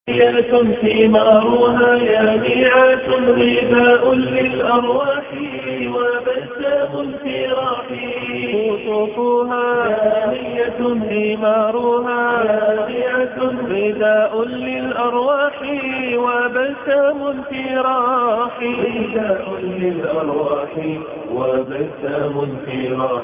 ثمارها يانعات غذاء للأرواح وبسام في راح قطوفها دانية ثمارها يانعة غذاء للأرواح وبسام في راح غذاء للأرواح وبسام في راح.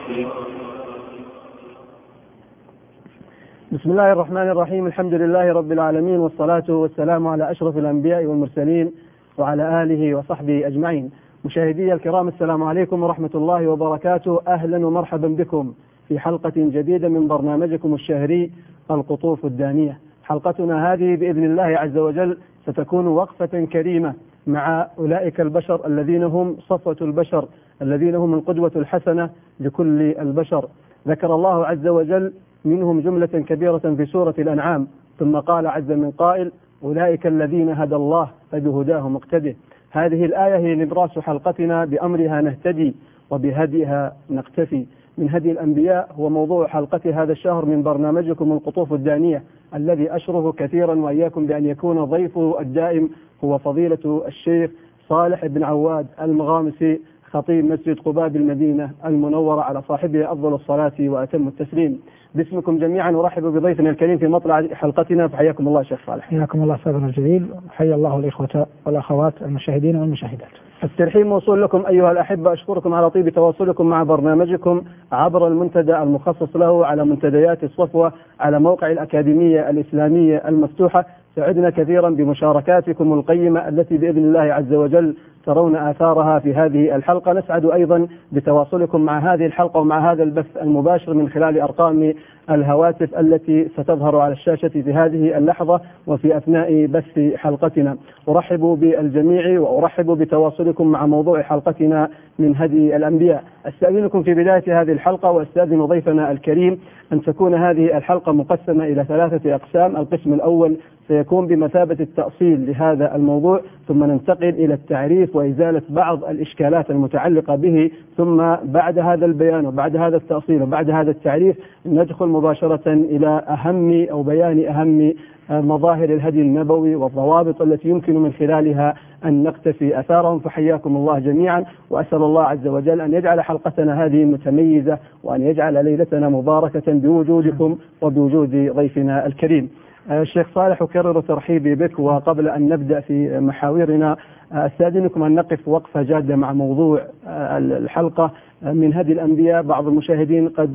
بسم الله الرحمن الرحيم. الحمد لله رب العالمين، والصلاة والسلام على أشرف الأنبياء والمرسلين وعلى آله وصحبه أجمعين. مشاهدي الكرام، السلام عليكم ورحمة الله وبركاته. أهلا ومرحبا بكم في حلقة جديدة من برنامجكم الشهري القطوف الدانية. حلقتنا هذه بإذن الله عز وجل ستكون وقفة كريمة مع أولئك البشر الذين هم صفوة البشر، الذين هم القدوة الحسنة لكل البشر. ذكر الله عز وجل منهم جملة كبيرة في سورة الأنعام، ثم قال عز من قائل: أولئك الذين هدى الله فبهداه مقتده. هذه الآية هي نبراس حلقتنا، بأمرها نهتدي وبهديها نقتفي. من هدي الأنبياء هو موضوع حلقة هذا الشهر من برنامجكم القطوف الدانية، الذي أشره كثيرا وإياكم بأن يكون ضيفه الدائم هو فضيلة الشيخ صالح بن عواد المغامسي، خطيب مسجد قباء بالمدينة المنورة، على صاحبه أفضل الصلاة وأتم التسليم. باسمكم جميعا أرحب بضيفنا الكريم في مطلع حلقتنا، فحياكم الله شيخ صالح. حياكم الله أستاذنا الجليل، حيا الله الإخوة والأخوات المشاهدين والمشاهدات. الترحيب موصول لكم أيها الأحبة. أشكركم على طيب تواصلكم مع برنامجكم عبر المنتدى المخصص له على منتديات الصفوة على موقع الأكاديمية الإسلامية المفتوحة. سعدنا كثيرا بمشاركاتكم القيمة التي بإذن الله عز وجل ترون آثارها في هذه الحلقة. نسعد أيضا بتواصلكم مع هذه الحلقة ومع هذا البث المباشر من خلال أرقام الهواتف التي ستظهر على الشاشة في هذه اللحظة وفي أثناء بث حلقتنا. أرحب بالجميع وأرحب بتواصلكم مع موضوع حلقتنا من هدي الأنبياء. أستأذنكم في بداية هذه الحلقة وأستأذن ضيفنا الكريم أن تكون هذه الحلقة مقسمة إلى 3 أقسام. القسم الأول سيكون بمثابة التأصيل لهذا الموضوع، ثم ننتقل إلى التعريف وإزالة بعض الإشكالات المتعلقة به، ثم بعد هذا البيان وبعد هذا التأصيل وبعد هذا التعريف ندخل مباشرة إلى أهم أو بيان أهم مظاهر الهدي النبوي والضوابط التي يمكن من خلالها أن نقتفي أثارهم. فحياكم الله جميعا، وأسأل الله عز وجل أن يجعل حلقتنا هذه متميزة، وأن يجعل ليلتنا مباركة بوجودكم وبوجود ضيفنا الكريم. الشيخ صالح، أكرر ترحيبي بك، وقبل أن نبدأ في محاورنا أستأذنكم أن نقف وقفة جادة مع موضوع الحلقة من هدي الأنبياء. بعض المشاهدين قد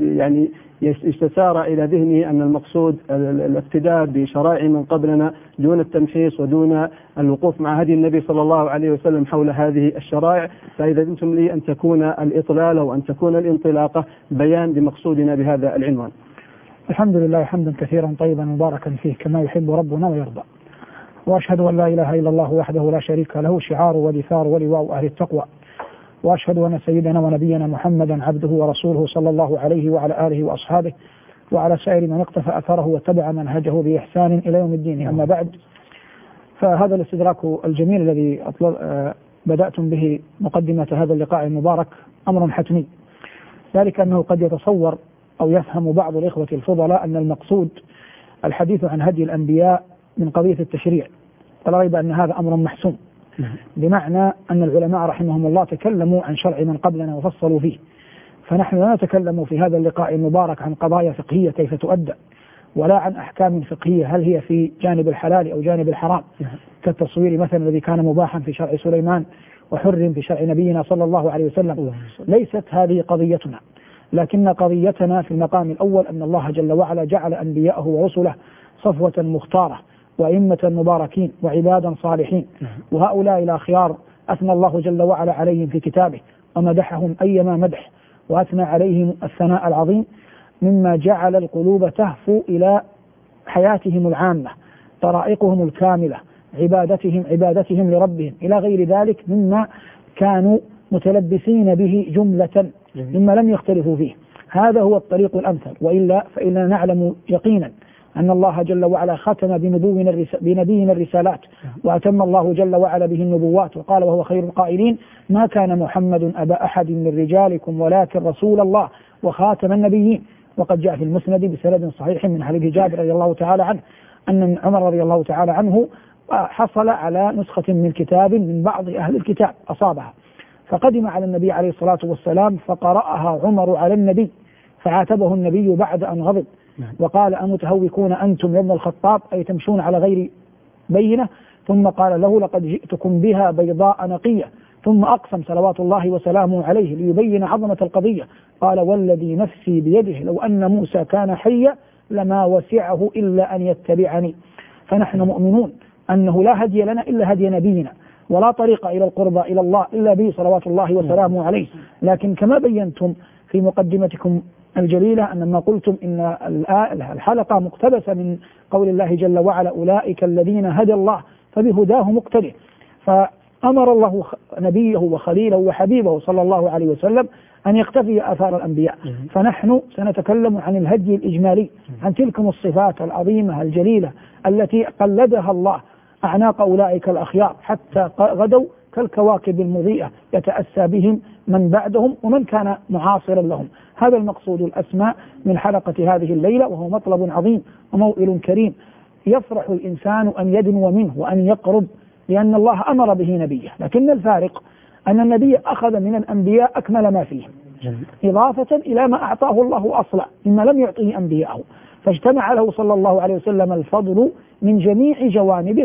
يستسار إلى ذهنه أن المقصود الاقتداء بشرائع من قبلنا دون التمحيص ودون الوقوف مع هدي النبي صلى الله عليه وسلم حول هذه الشرائع. فإذا أنتم لي أن تكون الإطلالة وأن تكون الانطلاقة بيان لمقصودنا بهذا العنوان. الحمد لله حمدا كثيرا طيبا مباركا فيه كما يحب ربنا ويرضى، وأشهد أن لا إله إلا الله وحده لا شريك له، شعار ودثار ولواء أهل التقوى، وأشهد أن سيدنا ونبينا محمدا عبده ورسوله صلى الله عليه وعلى آله وأصحابه وعلى سائر من اقتفى أثره واتبع منهجه بإحسان إلى يوم الدين. أما بعد، فهذا الاستدراك الجميل الذي بدأتم به مقدمة هذا اللقاء المبارك أمر حتمي، ذلك أنه قد يتصور أو يفهم بعض الإخوة الفضلاء أن المقصود الحديث عن هدي الأنبياء من قضية التشريع، ولا ريب أن هذا أمر محسوم، بمعنى أن العلماء رحمهم الله تكلموا عن شرع من قبلنا وفصلوا فيه، فنحن لا نتكلم في هذا اللقاء المبارك عن قضايا فقهية كيف تؤدى، ولا عن أحكام فقهية هل هي في جانب الحلال أو جانب الحرام، كالتصوير مثلا الذي كان مباحا في شرع سليمان وحرم في شرع نبينا صلى الله عليه وسلم. ليست هذه قضيتنا، لكن قضيتنا في المقام الأول أن الله جل وعلا جعل أنبياءه ورسله صفوة مختارة وأئمة مباركين وعبادا صالحين، وهؤلاء الأخيار أثنى الله جل وعلا عليهم في كتابه ومدحهم أيما مدح، وأثنى عليهم الثناء العظيم، مما جعل القلوب تهفو إلى حياتهم العامة، طرائقهم الكاملة، عبادتهم لربهم، إلى غير ذلك مما كانوا متلبسين به جملة مما لم يختلفوا فيه. هذا هو الطريق الأمثل، وإلا فإننا نعلم يقينا أن الله جل وعلا ختم بنبينا الرسالات، وأتم الله جل وعلا به النبوات، وقال وهو خير القائلين: ما كان محمد أبا أحد من رجالكم ولكن رسول الله وخاتم النبيين. وقد جاء في المسند بسند صحيح من حديث جابر رضي الله تعالى عنه أن عمر رضي الله تعالى عنه حصل على نسخة من كتاب من بعض أهل الكتاب أصابها، فقدم على النبي عليه الصلاة والسلام فقرأها عمر على النبي، فعاتبه النبي بعد أن غضب وقال: أمتهوكون أنتم يا ابن الخطاب، أي تمشون على غير بينة؟ ثم قال له: لقد جئتكم بها بيضاء نقية. ثم أقسم صلوات الله وسلامه عليه ليبين عظمة القضية، قال: والذي نفسي بيده لو أن موسى كان حيا لما وسعه إلا أن يتبعني. فنحن مؤمنون أنه لا هدي لنا إلا هدي نبينا، ولا طريق إلى القربى إلى الله إلا به صلوات الله وسلامه عليه. لكن كما بينتم في مقدمتكم الجليلة أن ما قلتم إن الحلقة مقتبسة من قول الله جل وعلا: أولئك الذين هدى الله فبهداه مقتدي. فأمر الله نبيه وخليله وحبيبه صلى الله عليه وسلم أن يقتفي آثار الأنبياء. فنحن سنتكلم عن الهدي الإجمالي، عن تلكم الصفات العظيمة الجليلة التي قلدها الله أعناق أولئك الأخيار حتى غدوا كالكواكب المضيئة يتأسى بهم من بعدهم ومن كان معاصرا لهم. هذا المقصود الأسمى من حلقة هذه الليلة، وهو مطلب عظيم وموئل كريم يفرح الإنسان أن يدنو منه وأن يقرب، لأن الله أمر به نبيه. لكن الفارق أن النبي أخذ من الأنبياء أكمل ما فيهم إضافة إلى ما أعطاه الله أصلا مما لم يعطيه أنبياءه، فاجتمع له صلى الله عليه وسلم الفضل من جميع جوانبه،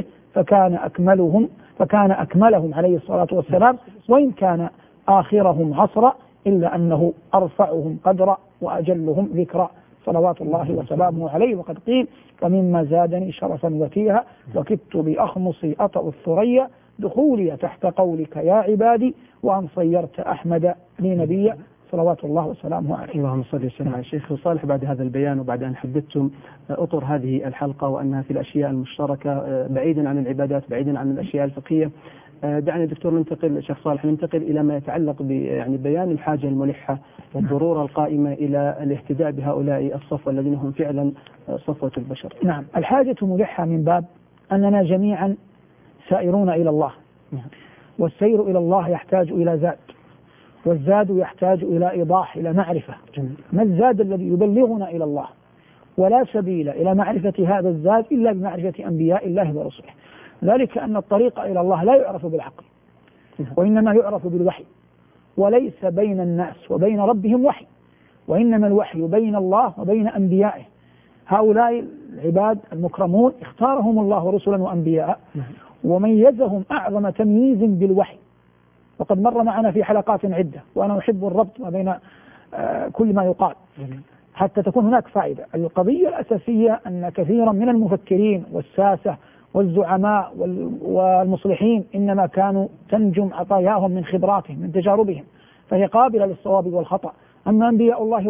فكان أكملهم عليه الصلاة والسلام، وإن كان آخرهم عصرا إلا أنه أرفعهم قدرا وأجلهم ذكرا صلوات الله وسلامه عليه. وقد قيل: ومما زادني شرفا وتيها وكدت بأخمصي أطأ الثريا دخولي تحت قولك يا عبادي وأن صيرت أحمد لي نبيا صلوات الله وسلامه عليه. اللهم صل وسلم على الشيخ صالح. بعد هذا البيان وبعد أن حددتم أطر هذه الحلقة وأنها في الأشياء المشتركة بعيدا عن العبادات بعيدا عن الأشياء الفقهية، دعني دكتور ننتقل شيخ صالح إلى ما يتعلق يعني بيان الحاجة الملحة والضرورة القائمة إلى الاهتداء بهؤلاء الصفوة الذين هم فعلا صفوة البشر. نعم، الحاجة ملحة من باب أننا جميعا سائرون إلى الله، والسير إلى الله يحتاج إلى زاد، والزاد يحتاج إلى إيضاح، إلى معرفة ما الزاد الذي يبلغنا إلى الله، ولا سبيل إلى معرفة هذا الزاد إلا بمعرفة أنبياء الله ورسله. ذلك أن الطريق إلى الله لا يعرف بالعقل، وإنما يعرف بالوحي، وليس بين الناس وبين ربهم وحي، وإنما الوحي بين الله وبين أنبيائه. هؤلاء العباد المكرمون اختارهم الله رسلا وأنبياء وميزهم أعظم تمييز بالوحي، وقد مر معنا في حلقات عدة، وأنا أحب الربط ما بين كل ما يقال حتى تكون هناك فائدة. القضية الأساسية أن كثيرا من المفكرين والساسة والزعماء والمصلحين إنما كانوا تنجم عطاياهم من خبراتهم من تجاربهم، فهي قابلة للصواب والخطأ. أما أنبياء الله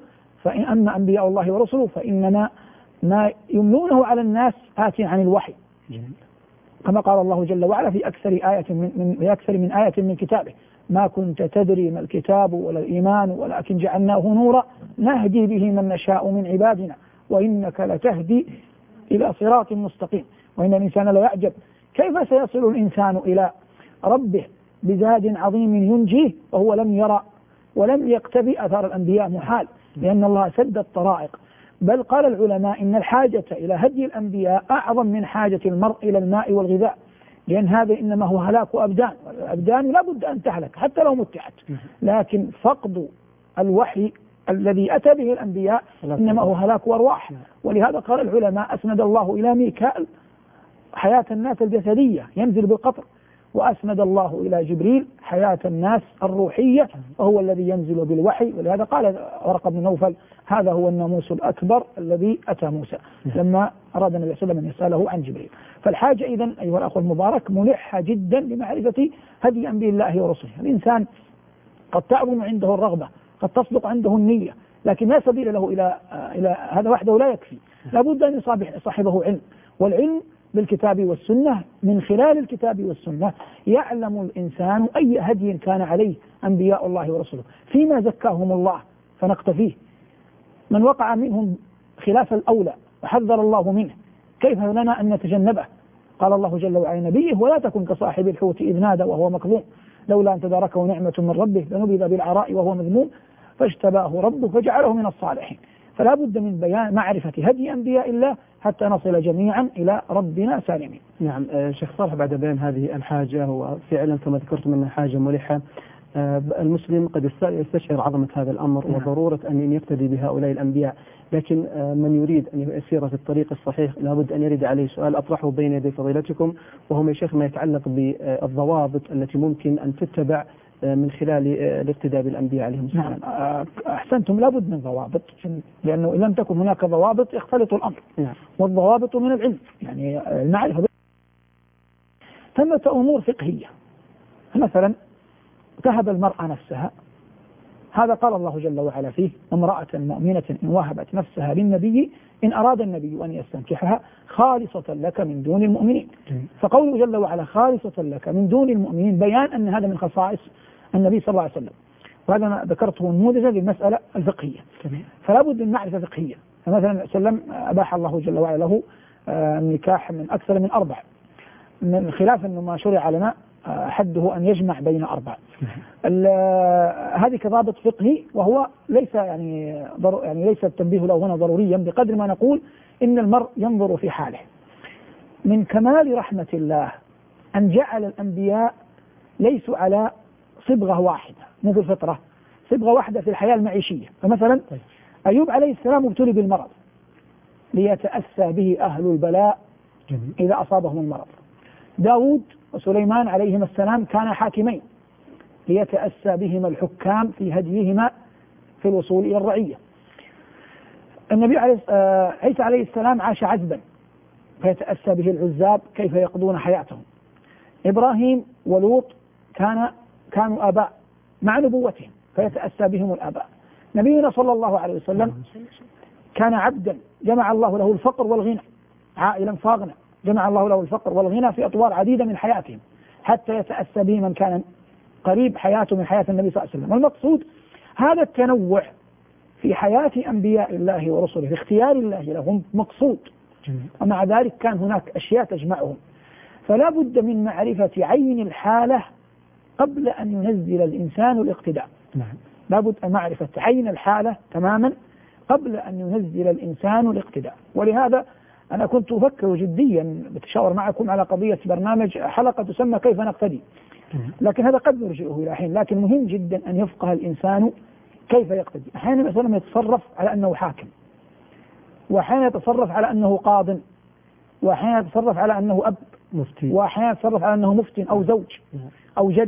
ورسله فإنما ما يملونه على الناس آتي عن الوحي، كما قال الله جل وعلا في أكثر من آية من كتابه: ما كنت تدري ما الكتاب ولا الإيمان ولكن جعلناه نورا نهدي به من نشاء من عبادنا وإنك لتهدي إلى صراط مستقيم. وإن الإنسان لا يعجب كيف سيصل الإنسان إلى ربه بزاد عظيم ينجيه وهو لم يرى ولم يقتفي أثار الأنبياء، محال، لأن الله سد الطرائق. بل قال العلماء إن الحاجة إلى هدي الأنبياء أعظم من حاجة المرء إلى الماء والغذاء، لأن هذا إنما هو هلاك أبدان، والأبدان لا بد أن تهلك حتى لو متعت، لكن فقد الوحي الذي أتى به الأنبياء إنما هو هلاك أرواح. ولهذا قال العلماء: أسند الله إلى ميكائيل حياة الناس الجسدية ينزل بالقطر، وأسند الله إلى جبريل حياة الناس الروحية وهو الذي ينزل بالوحي. ولهذا قال ورقة بن نوفل: هذا هو الناموس الأكبر الذي أتى موسى، لما أراد النبي صلى الله عليه وسلم أن يسأله عن جبريل. فالحاجة إذن أيها الأخ المبارك ملحة جدا لمعرفة هدي أنبياء الله ورسله. الإنسان قد تعظم عنده الرغبة، قد تصدق عنده النية، لكن لا سبيل له إلى هذا وحده لا يكفي، لابد أن يصاحبه علم، والعلم بالكتاب والسنة. من خلال الكتاب والسنة يعلم الإنسان أي هدي كان عليه أنبياء الله ورسله، فيما زكاهم الله فنقتفيه، من وقع منهم خلاف الأولى وحذر الله منه كيف لنا أن نتجنبه. قال الله جل وعلا نبيه: ولا تكن كصاحب الحوت إذ نادى وهو مكظوم لولا أن تداركه نعمة من ربه لنبذ بالعراء وهو مذموم فاجتباه ربه فجعله من الصالحين. فلا بد من بيان معرفة هدي أنبياء الله حتى نصل جميعا إلى ربنا سالمين. نعم. شيخ صالح، بعد بيان هذه الحاجة، وفعلا كما ذكرتم أنها حاجة ملحة، المسلم قد يستشعر عظمة هذا الأمر وضرورة أن يقتدي بهؤلاء الأنبياء، لكن من يريد أن يسير في الطريق الصحيح لابد أن يرد عليه سؤال أطرحه بين يدي فضيلتكم، وهو يا شيخ ما يتعلق بالضوابط التي ممكن أن تتبع من خلال الاقتداء بالأنبياء عليهم السلام. نعم. أحسنتم، لابد من ضوابط، لأنه إن لم تكن هناك ضوابط يختلط الأمر. نعم. والضوابط من العلم، يعني المعرفة. ثمة أمور فقهية، مثلا تهب المرأة نفسها، هذا قال الله جل وعلا فيه: امرأة مؤمنة إن وهبت نفسها للنبي إن أراد النبي أن يستنكحها خالصة لك من دون المؤمنين. فقوله جل وعلا خالصة لك من دون المؤمنين بيان أن هذا من خصائص النبي صلى الله عليه وسلم، وهذا ما ذكرته نموذجا للمسألة الفقهية. فلا بد من معرفة فقهية. فمثلا سلم أباح الله جل وعلا له النكاح من أكثر من 4، من خلاف أنه ما شرع لنا حده أن يجمع بين 4. هذه كضابط فقهي، وهو ليس يعني ليس التنبيه له هنا ضروريا بقدر ما نقول إن المرء ينظر في حاله. من كمال رحمة الله أن جعل الأنبياء ليسوا على صبغة واحدة، مو في الفطرة، صبغة واحدة في الحياة المعيشية. فمثلا أيوب عليه السلام ابتلي بالمرض ليتأسى به أهل البلاء إذا أصابهم المرض. داود وسليمان عليهما السلام كانا حاكمين ليتأسى بهما الحكام في هديهما في الوصول إلى الرعية. النبي عيسى عليه السلام عاش عزبا فيتأسى به العزاب كيف يقضون حياتهم. إبراهيم ولوط كانوا آباء مع نبوتهم فيتأسى بهم الآباء. نبينا صلى الله عليه وسلم كان عبدا جمع الله له الفقر والغنى، عائلا فاغنى جمع الله له الفقر والغنى في أطوار عديدة من حياتهم حتى يتأسى به من كان قريب حياته من حياة النبي صلى الله عليه وسلم. والمقصود هذا التنوع في حياة أنبياء الله ورسله في اختيار الله لهم مقصود، ومع ذلك كان هناك أشياء تجمعهم. فلا بد من معرفة عين الحالة قبل أن ينزل الإنسان الاقتداء. لا بد من معرفة عين الحالة تماما قبل أن ينزل الإنسان الاقتداء. ولهذا أنا كنت أفكر جديا بتشاور معكم على قضية برنامج حلقة تسمى كيف نقتدي، لكن هذا قد نرجئه إلى حين. لكن مهم جدا أن يفقه الإنسان كيف يقتدي. أحيانا مثلا يتصرف على أنه حاكم، وأحيانا يتصرف على أنه قاض، وأحيانا يتصرف على أنه أب مفتي، وأحيانا يتصرف على أنه مفتي أو زوج أو جد.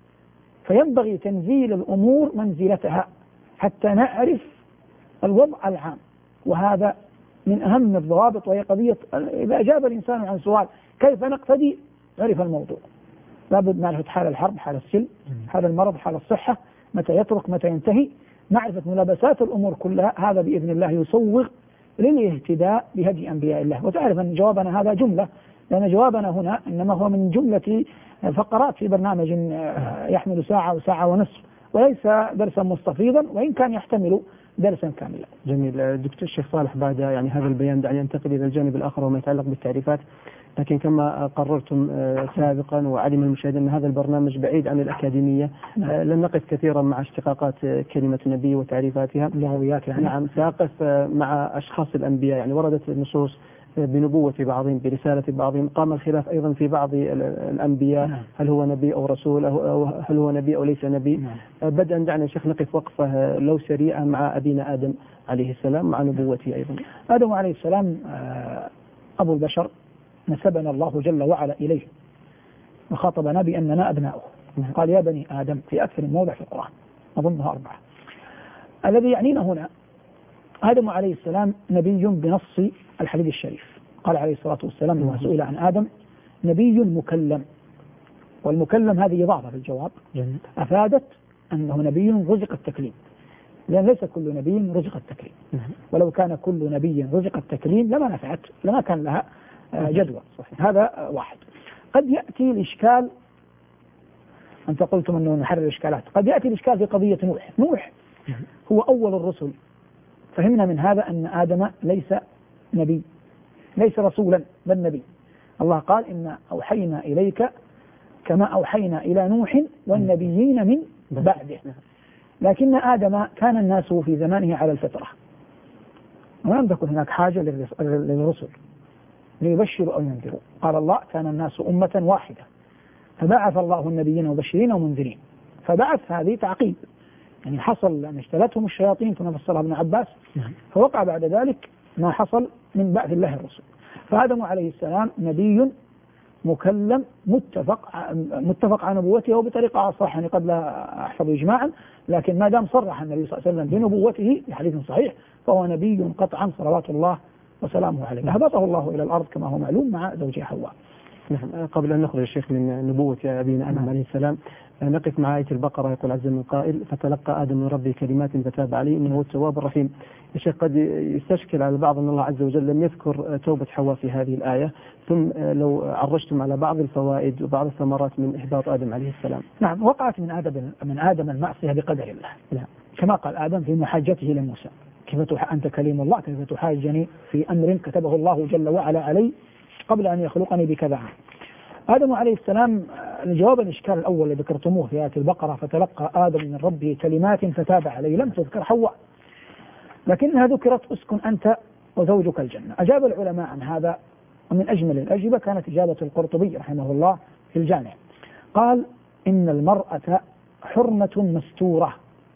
فينبغي تنزيل الأمور منزلتها حتى نعرف الوضع العام، وهذا من أهم الضوابط. وهي قضية إذا أجاب الإنسان عن سؤال كيف نقتدي عرف الموضوع. لابد معرفة حال الحرب، حال السلم، حال المرض، حال الصحة، متى يترك متى ينتهي، معرفة ملابسات الأمور كلها. هذا بإذن الله يصوغ للاهتداء بهدي أنبياء الله. وتعرف أن جوابنا هذا جملة، لأن جوابنا هنا إنما هو من جملة فقرات في برنامج يحمل ساعة وساعة ونصف، وليس درسا مستفيضا وإن كان يحتمل درسا كاملا. جميل. دكتور الشيخ صالح، بعد يعني هذا البيان دعني أنتقل إلى الجانب الآخر وما يتعلق بالتعريفات. لكن كما قررتم سابقا وعلم المشاهدين أن هذا البرنامج بعيد عن الأكاديمية، لن نقف كثيرا مع اشتقاقات كلمة النبي وتعريفاتها، لغويات يعني. نعم، سأقف مع أشخاص الأنبياء. يعني وردت النصوص بنبوة بعضهم، برسالة بعضهم، قام الخلاف أيضا في بعض الأنبياء، هل هو نبي أو رسول، أو هل هو نبي أو ليس نبي. بدءا دعنا شيخ نقف وقفة لو سريعة مع أبينا آدم عليه السلام مع نبوته أيضا. آدم عليه السلام أبو البشر، نسبنا الله جل وعلا إليه وخاطبنا بأننا أبناؤه. قال يا بني آدم في أكثر من موضع في القرآن، أظنها 4. الذي يعنينا هنا آدم عليه السلام نبي بنص الحديث الشريف. قال عليه الصلاة والسلام لما سئل عن آدم نبي مكلم، والمكلم هذه إضافة في الجواب أفادت أنه نبي رزق التكليم، لأن ليس كل نبي رزق التكليم. ولو كان كل نبي رزق التكليم لما نفعت، لما كان لها جدوى. هذا واحد. قد يأتي الإشكال، أنت قلتم أنه نحرر الإشكالات، قد يأتي الإشكال في قضية نوح. نوح هو أول الرسل، فهمنا من هذا أن آدم ليس نبي، ليس رسولا بل نبي. الله قال إن أوحينا إليك كما أوحينا إلى نوح والنبيين من بعده. لكن آدم كان الناس في زمانه على الفطرة، ولم تكن هناك حاجة للرسل ليبشروا أو ينذروا. قال الله: كان الناس أمة واحدة فبعث الله النبيين مبشرين ومنذرين. فبعث هذه تعقيب، يعني حصل أن اجتلتهم الشياطين كما فسرها ابن عباس، فوقع بعد ذلك ما حصل من بعث الله الرسل. فآدم عليه السلام نبي مكلم متفق على نبوته وبطريقة أصح، يعني قد لا أحفظ إجماعا، لكن ما دام صرح النبي صلى الله عليه وسلم بنبوته في حديث صحيح فهو نبي قطعا صلوات الله وسلامه عليه. أهبطه الله إلى الأرض كما هو معلوم مع زوجها حواء. نعم. قبل أن نخرج الشيخ من نبوة أبينا آدم عليه السلام نقف مع آية البقرة. يقول عز من قائل: فتلقى آدم من ربه كلمات فتاب عليه إنه هو التواب الرحيم. الشيخ قد يستشكل على البعض أن الله عز وجل لم يذكر توبة حواء في هذه الآية، ثم لو عرجتم على بعض الفوائد وبعض الثمرات من إحباط آدم عليه السلام. نعم، وقعت من آدم المعصية بقدر الله. نعم. كما قال آدم في محاجته لموسى: كيف أنت كليم الله كيف تحاجني في أمر كتبه الله جل وعلا علي قبل أن يخلقني بكذا عام. آدم عليه السلام الجواب الإشكال الأول اللي ذكرتموه في آية البقرة: فتلقى آدم من ربه كلمات فتاب عليه، لم تذكر حواء لكنها ذكرت: اسكن أنت وزوجك الجنة. أجاب العلماء عن هذا، ومن أجمل الأجوبة كانت إجابة القرطبي رحمه الله في الجامع. قال: إن المرأة حرمة مستورة.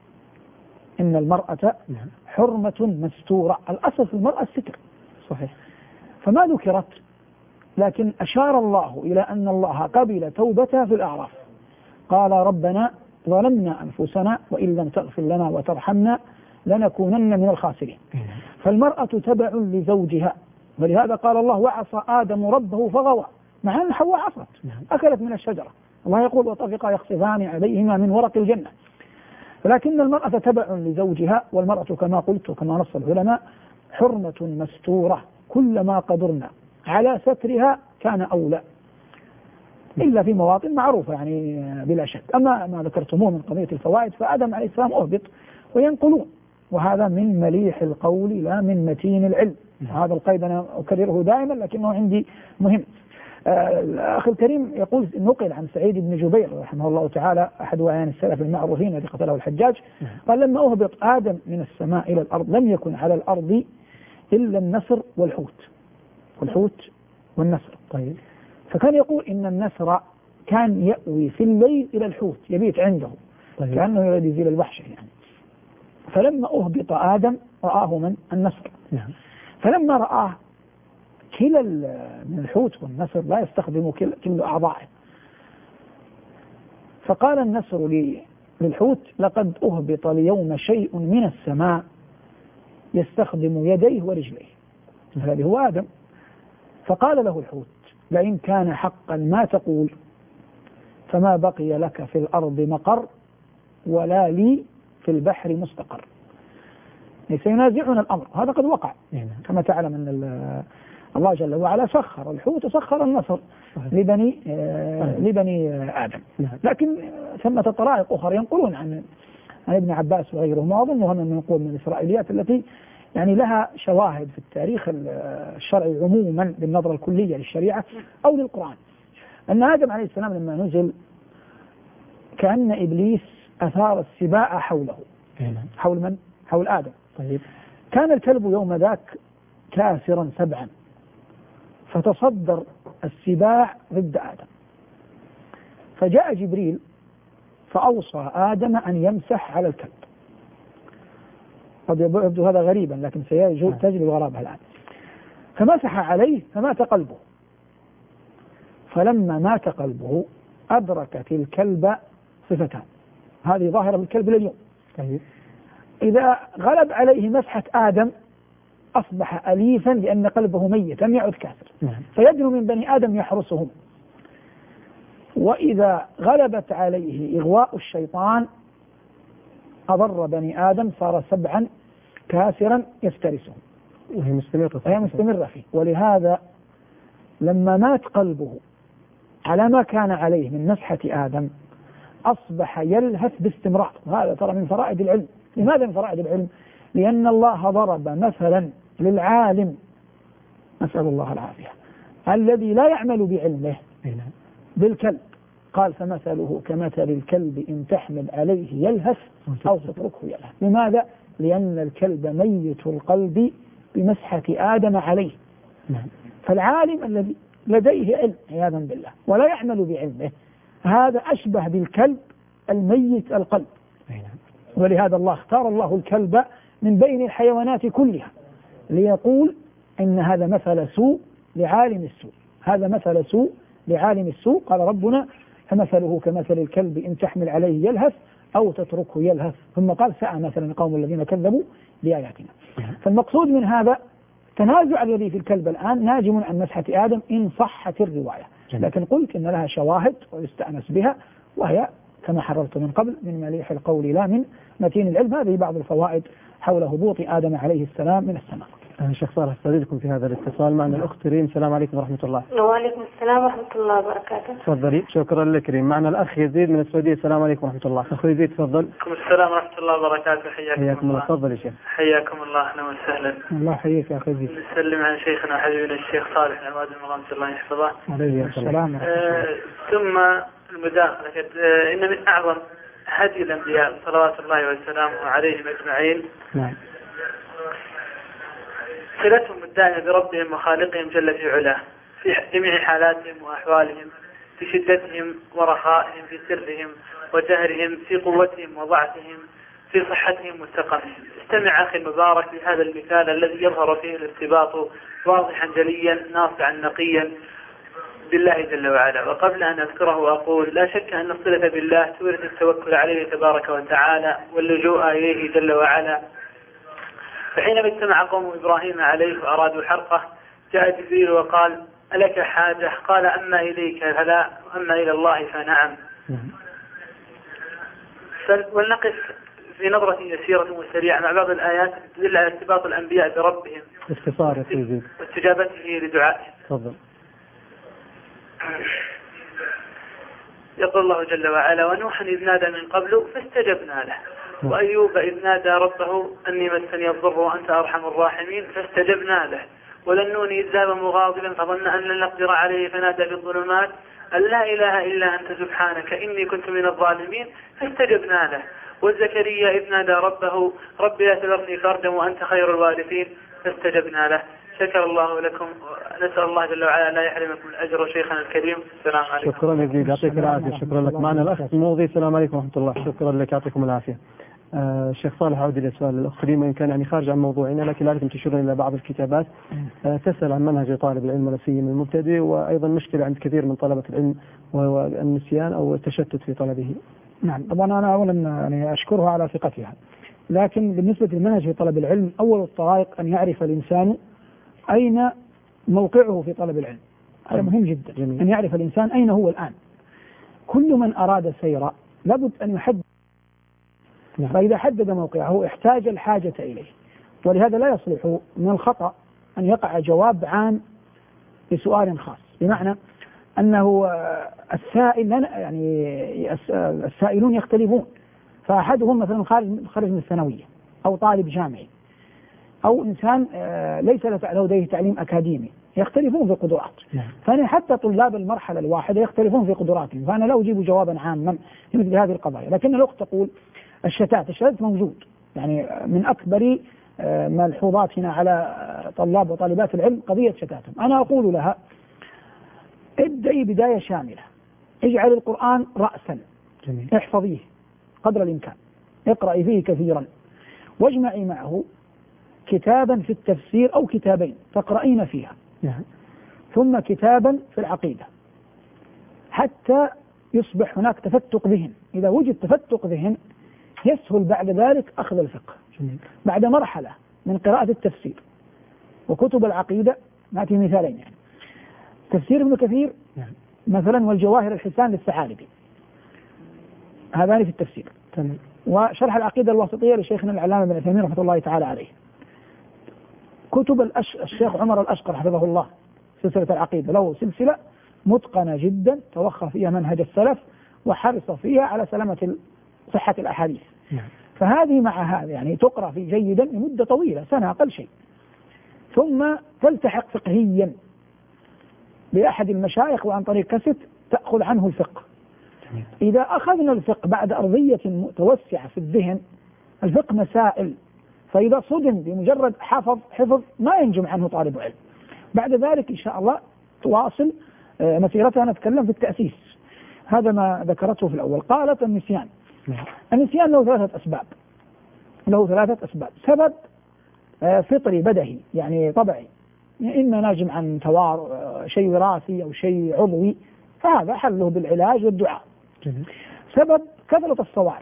إن المرأة حرمة مستورة. الأصل في المرأة الستر، صحيح، فما ذكرت، لكن أشار الله إلى أن الله قبل توبتها في الأعراف. قال: ربنا ظلمنا أنفسنا وإن لم تغفر لنا وترحمنا لنكونن من الخاسرين. فالمرأة تبع لزوجها، ولهذا قال الله: وعصى آدم ربه فغوى، مع أن حواء عصت أكلت من الشجرة. الله يقول: وطفقا يخصفان عليهما من ورق الجنة. لكن المرأة تبع لزوجها، والمرأة كما قلت وكما نص العلماء حرمة مستورة، كلما قدرنا على سترها كان أولى، إلا في مواطن معروفة يعني بلا شك. أما ما ذكرتموه من قضية الفوائد فآدم عليه السلام أهبط وينقلون، وهذا من مليح القول لا من متين العلم. هذا القيد أنا أكرره دائما لكنه عندي مهم. الأخ الكريم يقول: نقل عن سعيد بن جبير رحمه الله تعالى أحد أعيان السلف المعروفين الذي قتله الحجاج، قال: لما أهبط آدم من السماء إلى الأرض لم يكن على الأرض إلا النسر والحوت والنسر. طيب. فكان يقول إن النسر كان يأوي في الليل إلى الحوت يبيت عنده. طيب. كأنه يريد يزيل الوحش يعني. فلما أهبط آدم رآه من النسر. نعم. فلما رآه كلا من الحوت والنسر لا يستخدم كل أعضائه، فقال النسر للحوت: لقد أهبط اليوم شيء من السماء يستخدم يديه ورجليه، هذا هو آدم. فقال له الحوت: لئن كان حقا ما تقول فما بقي لك في الأرض مقر ولا لي في البحر مستقر. سينازعنا الأمر، هذا قد وقع كما تعلم أن الله جل وعلا سخر الحوت وسخر النسر لبني آدم. لكن ثمة طرائق أخرى ينقلون عن ابن عباس وغيرهم، وأظنها من منقول من الإسرائيليات التي يعني لها شواهد في التاريخ الشرعي عموما بالنظرة الكلية للشريعة أو للقرآن، أن آدم عليه السلام لما نزل كأن إبليس أثار السباع حوله. حول من؟ حول آدم. طيب. كان الكلب يوم ذاك كاسرا 7، فتصدر السباع ضد آدم، فجاء جبريل فأوصى آدم أن يمسح على الكلب. قد يبدو هذا غريبا لكن تجري الغرابة الآن. فمسح عليه فمات قلبه، فلما مات قلبه أدركت الكلب صفتان، هذه ظاهرة الكلب لليوم. إذا غلب عليه مسحة آدم أصبح أليفا لأن قلبه ميت لم يعد كافر، فيدنو من بني آدم يحرسهم. وإذا غلبت عليه إغواء الشيطان أضر بني آدم صار 7 كاسرا يفترسهم، وهي مستمرة فيه. ولهذا لما مات قلبه على ما كان عليه من مسحة آدم أصبح يلهث باستمرار. هذا ترى من فرائد العلم. لماذا من فرائد العلم؟ لأن الله ضرب مثلا للعالم، نسأل الله العافية، الذي لا يعمل بعلمه بالكلب، قال: فمثله كمثل الكلب إن تحمل عليه يلهث أو تتركه يلهث. لماذا؟ لأن الكلب ميت القلب بمسحة آدم عليه. فالعالم الذي لديه علم عياذا بالله ولا يعمل بعلمه هذا أشبه بالكلب الميت القلب. ولهذا اختار الله الكلب من بين الحيوانات كلها ليقول إن هذا مثل سوء لعالم السوء، هذا مثل سوء لعالم السوء. قال ربنا فمثله كمثل الكلب إن تحمل عليه يلهث أو تتركه يلهث. ثم قال ساء مثلا القوم الذين كذبوا بآياتنا. فالمقصود من هذا تنازع الذي في الكلب الآن ناجم عن مسحة آدم إن صحت الرواية، لكن قلت إن لها شواهد ويستأنس بها، وهي كما حررت من قبل من مليح القول لا من متين العلم. هذه بعض الفوائد حول هبوط آدم عليه السلام من السماء. شيخ صالح استاذنكم في هذا الاتصال. معنا الأخت ريم. السلام عليكم ورحمة الله. وعليكم السلام ورحمة الله وبركاته. تفضلي. شكرا لك ريم. معنا الأخ يزيد من السعودية. السلام عليكم ورحمة الله. أخ يزيد تفضل. وعليكم السلام ورحمة الله وبركاته. حياكم الله. تفضل يا شيخ. حياكم الله. أهلا وسهلا. الله يحييك يا أخي يزيد. نسلم على شيخنا وحبيبنا الشيخ صالح العماد المغامس الله يحفظه. عليه السلام. ثم المداخلة إن من أعظم هدي الأنبياء صلوات الله وسلامه عليهم أجمعين صلتهم الدائمة بربهم وخالقهم جل في علاه في جميع حالاتهم وأحوالهم، في شدتهم ورخائهم، في سرهم وجهرهم، في قوتهم وضعفهم، في صحتهم وسقمهم. استمع أخي المبارك لهذا المثال الذي يظهر فيه الارتباط واضحا جليا ناصعا نقيا بالله جل وعلا. وقبل أن أذكره أقول لا شك أن الصلة بالله تورث التوكل عليه تبارك وتعالى واللجوء إليه جل وعلا. فحينما اجتمع قوم إبراهيم عليه وأرادوا حرقه جاء جبريل وقال ألك حاجة؟ قال أما إليك فلا وأما إلى الله فنعم. ولنقف في نظرة يسيرة وسريعة مع بعض الآيات تدل على ارتباط الأنبياء بربهم باختصار واستجابته لدعائهم. تفضل. يقول الله جل وعلا ونوحا إذ نادى من قبل فاستجبنا له، وأيوب إذ نادى ربه أني مسني الضر وأنت أرحم الراحمين فاستجبنا له، وللنون إذ ذهب مغاضبا فظن أن لن نقدر عليه فنادى في الظلمات أن لا إله إلا أنت سبحانك إني كنت من الظالمين فاستجبنا له، وزكريا إذ نادى ربه رب لا تذرني فردا وأنت خير الوارثين فاستجبنا له. شكر الله لكم، نسأل الله جل وعلا لا يحرمكم الأجر. شيخنا الكريم السلام عليكم. شكرا يزيد يعطيك العافية. شكرا لك. معنا الأخ الموضي. السلام عليكم ورحمة الله. شكرا لك يعطيكم العافية. شيخ صالح أعود إلى سؤال الأخ ريم وإن كان يعني خارج عن موضوعنا، لكن لازم تشيرون إلى بعض الكتابات تسأل عن منهج طالب العلم ولا سيما المبتدئ، وأيضا مشكلة عند كثير من طلبة العلم وهو النسيان أو التشتت في طلبه. نعم طبعا أنا أولا يعني أشكرها على ثقتها، لكن بالنسبة للمنهج في طلب العلم أول الطرائق أن يعرف الإنسان أين موقعه في طلب العلم. هذا مهم جدا. جميل. أن يعرف الإنسان أين هو الآن. كل من أراد سيرا لابد أن يحدد. فإذا حدد موقعه احتاج الحاجة إليه، ولهذا لا يصلح من الخطأ أن يقع جواب عام لسؤال خاص، بمعنى أنه السائل يعني السائلون يختلفون، فأحدهم مثلا خارج من الثانوية أو طالب جامعي أو إنسان ليس لديه تعليم أكاديمي، يختلفون في قدرات. فأنا حتى طلاب المرحلة الواحدة يختلفون في قدراتهم، فأنا لا أجيب جوابا عاما مثل هذه القضايا. لكن الأخت تقول الشتات موجود، يعني من أكبر ملحوظاتنا على طلاب وطالبات العلم قضية شتاتهم. أنا أقول لها ابدأي بداية شاملة، اجعل القرآن رأسا. جميل. احفظيه قدر الإمكان، اقرأي فيه كثيرا، واجمعي معه كتابا في التفسير أو كتابين تقرأين فيها. ثم كتابا في العقيدة حتى يصبح هناك تفتق ذهن. إذا وجد تفتق ذهن يسهل بعد ذلك أخذ الفقه. بعد مرحلة من قراءة التفسير وكتب العقيدة، نأتي مثالين يعني تفسير ابن كثير مثلا والجواهر الحسان للثعالبي، هذان في التفسير. وشرح العقيدة الواسطية لشيخنا العلامة ابن عثيمين رحمة الله تعالى عليه. كتب الشيخ عمر الأشقر حفظه الله سلسلة العقيدة، له سلسلة متقنة جدا توخى فيها منهج السلف وحرص فيها على سلامة صحة الأحاديث. فهذه مع هذا يعني تقرأ في جيدا لمدة طويلة، سنة أقل شيء، ثم تلتحق فقهيا بأحد المشايخ وعن طريق كست تأخذ عنه الفقه. إذا أخذنا الفقه بعد أرضية متوسعة في الذهن، الفقه مسائل فإذا صدم بمجرد حفظ ما ينجم عنه طالب علم. بعد ذلك إن شاء الله تواصل مسيرتها. نتكلم في التأسيس، هذا ما ذكرته في الأول. قالت النسيان. النسيان له ثلاثة أسباب. سبب فطري بدهي يعني طبعي، إما ناجم عن شيء وراثي أو شيء عضوي، فهذا حله بالعلاج والدعاء. سبب كثرة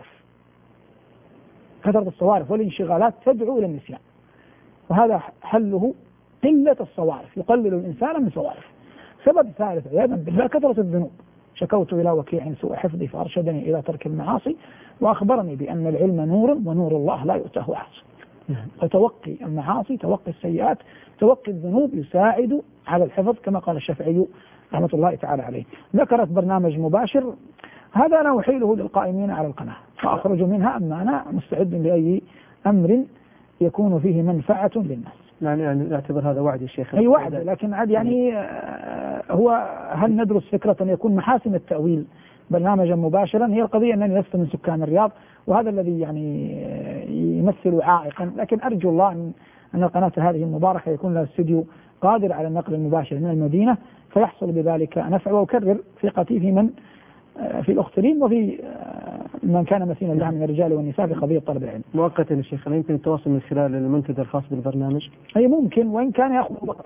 الصوارف والانشغالات تدعو إلى النسيان، وهذا حله قلة الصوارف، يقلل الإنسان من صوارف. سبب ثالث عياذا بالله كثرة الذنوب. شكوت إلى وكيع سوء حفظي فأرشدني إلى ترك المعاصي وأخبرني بأن العلم نور ونور الله لا يؤتاه عاصي. وتوقي المعاصي، توقي السيئات، توقي الذنوب يساعد على الحفظ كما قال الشافعي رحمة الله تعالى عليه. ذكرت برنامج مباشر، هذا أنا أحيله للقائمين على القناة فأخرج منها، أما أنا مستعد لأي أمر يكون فيه منفعة للناس. يعني نعتبر هذا وعد يا شيخ. أي وعد، لكن عاد يعني هل ندرس فكرة أن يكون محاسن التأويل برنامجا مباشرا؟ هي القضية أنني لست من سكان الرياض، وهذا الذي يعني يمثل عائقا، لكن أرجو الله أن القناة هذه المباركة يكون لها استوديو قادر على النقل المباشر من المدينة، فيحصل بذلك نفع. وأكرر ثقتي في الأخت ريم وفي من كان مثيلا لها من الرجال والنساء في قضية طلب العلم. مؤقتا يا شيخ، يمكن التواصل من خلال المنتدى الخاص بالبرنامج؟ أي ممكن، وإن كان يأخذ وقت.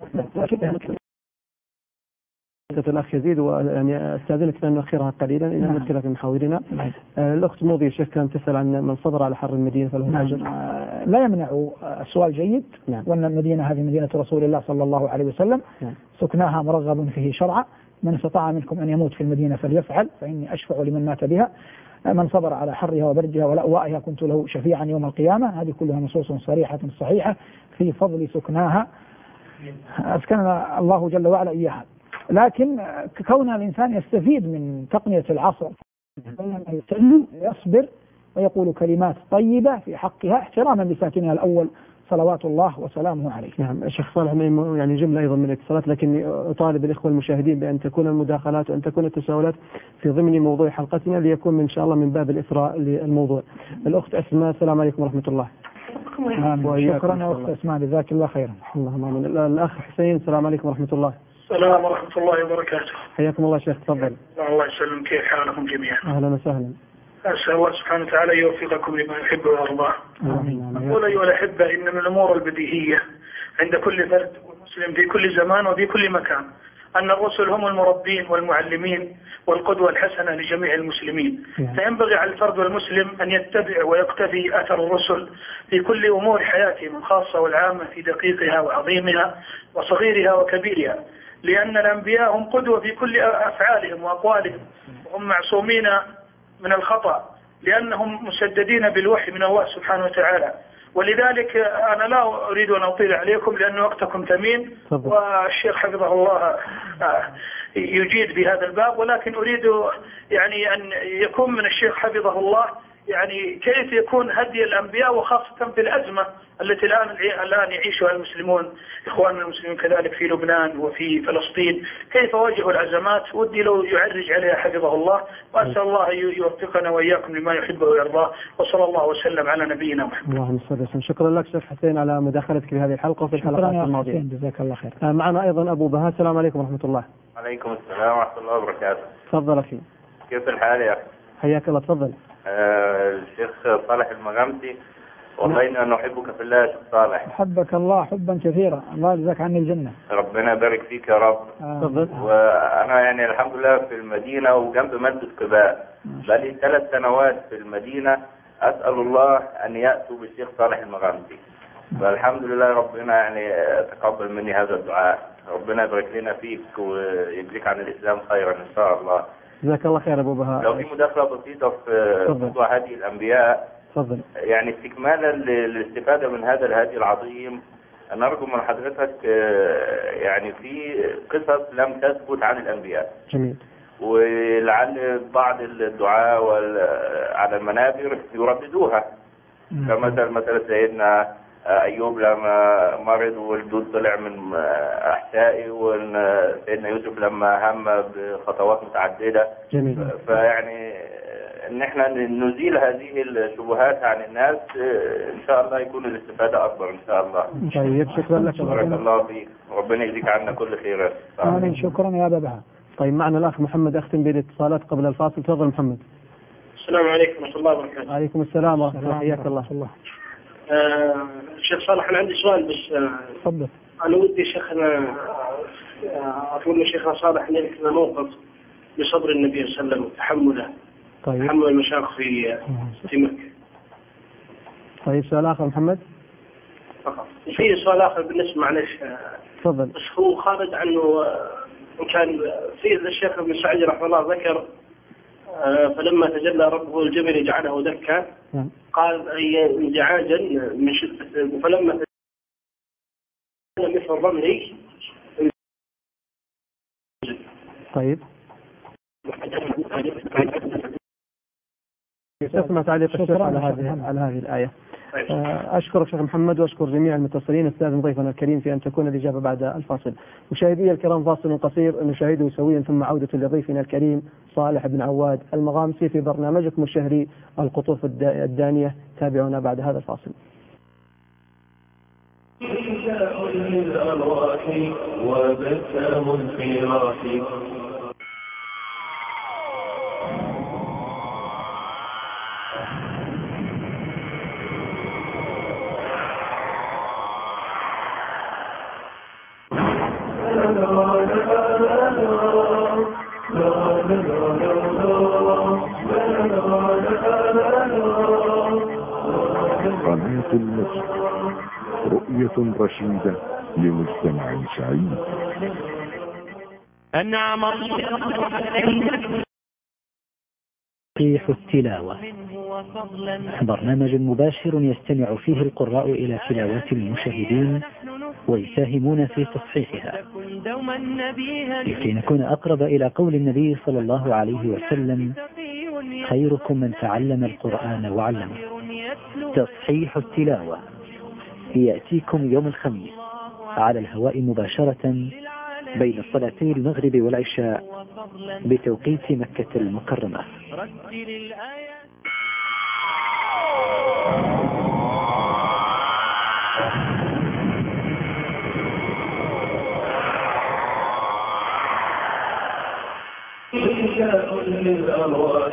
الأخ يزيد، ويعني أستاذنك أن نؤخرها قليلا إلى مشكلة من محاورنا. الأخت موضي الشيخ كانت تسأل عن من صبر على حر المدينة فله أجر. لا يمنع السؤال جيد. وأن المدينة هذه مدينة رسول الله صلى الله عليه وسلم، سكناها مرغب فيه شرعا، من استطاع منكم أن يموت في المدينة فليفعل فإني أشفع لمن مات بها، من صبر على حرها وبردها ولأوائها كنت له شفيعا يوم القيامة. هذه كلها نصوص صريحة صحيحة في فضل سكناها، أسكننا الله جل وعلا إياها. لكن كون الإنسان يستفيد من تقنية العصر، يصبر ويقول كلمات طيبة في حقها احتراما لساكنها الأول صلوات الله وسلامه عليه. نعم الشيخ صالح، يعني جملة أيضا من الاتصالات، لكن أطالب الإخوة المشاهدين بأن تكون المداخلات وأن تكون التساؤلات في ضمن موضوع حلقتنا ليكون إن شاء الله من باب الإثراء للموضوع. الأخت أسماء، السلام عليكم ورحمة الله. شكرا يا أخت أسماء، جزاك الله خيرا. اللهم آمين. الأخ حسين، السلام عليكم ورحمة الله. السلام ورحمة الله وبركاته. حياكم الله شيخ، تفضل. الله يسلم، كيف حالكم جميعا؟ أهلا وسهلا. أسأل الله سبحانه وتعالى يوفقكم لما يحب ويرضاه. أقول أيها الأحبة، إن من الأمور البديهية عند كل فرد ومسلم في كل زمان وفي كل مكان أن الرسل هم المربين والمعلمين والقدوة الحسنة لجميع المسلمين. فينبغي على الفرد والمسلم أن يتبع ويقتفي أثر الرسل في كل أمور حياتهم الخاصة والعامة، في دقيقها وعظيمها وصغيرها وكبيرها، لأن الأنبياء هم قدوة في كل أفعالهم وأقوالهم، وهم معصومين من الخطأ لأنهم مسددين بالوحي من الله سبحانه وتعالى. ولذلك أنا لا أريد أن أطيل عليكم لأن وقتكم ثمين، والشيخ حفظه الله يجيد بهذا الباب، ولكن أريد يعني أن يكون من الشيخ حفظه الله يعني كيف يكون هدي الأنبياء، وخاصة في الأزمة التي الآن يعيشها المسلمون، إخواننا المسلمين كذلك في لبنان وفي فلسطين، كيف واجهوا الأزمات. ودي لو يعرج عليها حفظه الله، وأسأل الله يوفقنا وإياكم لما يحبه ويرضاه، وصلى الله وسلم على نبينا محمد. اللهم صل وسلم. شكرا لك شيخ حسين على مداخلتك في هذه الحلقة وفي الحلقات الماضية. جزاك الله خير. معنا أيضا أبو بهاء، السلام عليكم ورحمة الله. عليكم السلام ورحمة الله وبركاته. تفضل أخي. كيف الحال يا أخي؟ حياك الله، تفضل. الشيخ صالح المغامسي، والله إني نحبك في الله يا شيخ صالح. حبك الله حبا كثيرا، الله يجزاك عني الجنة. ربنا يبارك فيك يا رب. تفضل. وأنا يعني الحمد لله في المدينة وجنب مسجد قباء، بقالي 3 سنوات في المدينة، أسأل الله أن يأتوا بالشيخ صالح المغامسي. فالحمد لله ربنا يعني تقبل مني هذا الدعاء، ربنا يبارك لنا فيك ويجزيك عن الإسلام خيرا إن شاء الله. جزاك الله خير أبو بهاء. لو في مداخلة بسيطة في موضوع هدي الأنبياء. تفضل. يعني استكمالا للاستفادة من هذا الهدي العظيم، أنا أرجو من حضرتك يعني في قصص لم تثبت عن الأنبياء. جميل. ولعل بعض الدعاء على المنابر يرددوها، كمثل سيدنا أيوب لما مرض والدود طلع من أحشائه، وسيدنا يوسف لما هم بخطوات متعددة. جميل. فيعني ان احنا نزيل هذه الشبهات عن الناس، ان شاء الله يكون الاستفادة اكبر ان شاء الله. طيب شكرا لك. بارك الله فيك، ربنا يجزيك عنا كل خير. آمين. شكرا يا أبا بها. طيب معنا الأخ محمد، أختم بالاتصالات قبل الفاصل. تفضل محمد. السلام عليكم ورحمة الله وبركاته. وعليكم السلام ورحمة الله، حياك الله. شيخ صالح، أنا عندي سؤال بس. تفضل. أنا ودي شيخنا أطلب من شيخنا صالح أن يذكر موقف بصبر النبي صلى الله عليه وسلم وتحمله. طيب. تحمل المشاق في مكة. طيب سؤال آخر محمد. فقط. في سؤال آخر بالنسبة، معلش. تفضل. بس هو خارج عنه، كان في الشيخ ابن سعيد رحمه الله ذكر فلما تجلى ربه الجبل جعله دكا. قال أي انزعاجا من شدة، فلما تجلى مثل الرمل. طيب اسمع تعليق الشيخ على هذه الآية. أشكرك شيخ محمد، وأشكر جميع المتصلين. استاذن ضيفنا الكريم في أن تكون الإجابة بعد الفاصل. مشاهدي الكرام، فاصل قصير نشاهده سويا، ثم عودة لضيفنا الكريم صالح بن عواد المغامسي في برنامجكم الشهري القطوف الدانية. تابعونا بعد هذا الفاصل. إنشاء للأرواح وبسام في راحي. قناة النصر، رؤية رشيدة لمجتمع سعيد. أنعم تصحيح التلاوة، برنامج مباشر يستمع فيه القراء إلى تلاوات المشاهدين ويساهمون في تصحيحها، لكي نكون أقرب إلى قول النبي صلى الله عليه وسلم: خيركم من تعلم القرآن وعلمه. تصحيح التلاوة يأتيكم يوم الخميس على الهواء مباشرة بين صلاتي المغرب والعشاء بتوقيت مكة المكرمة. إنشاء للأرواح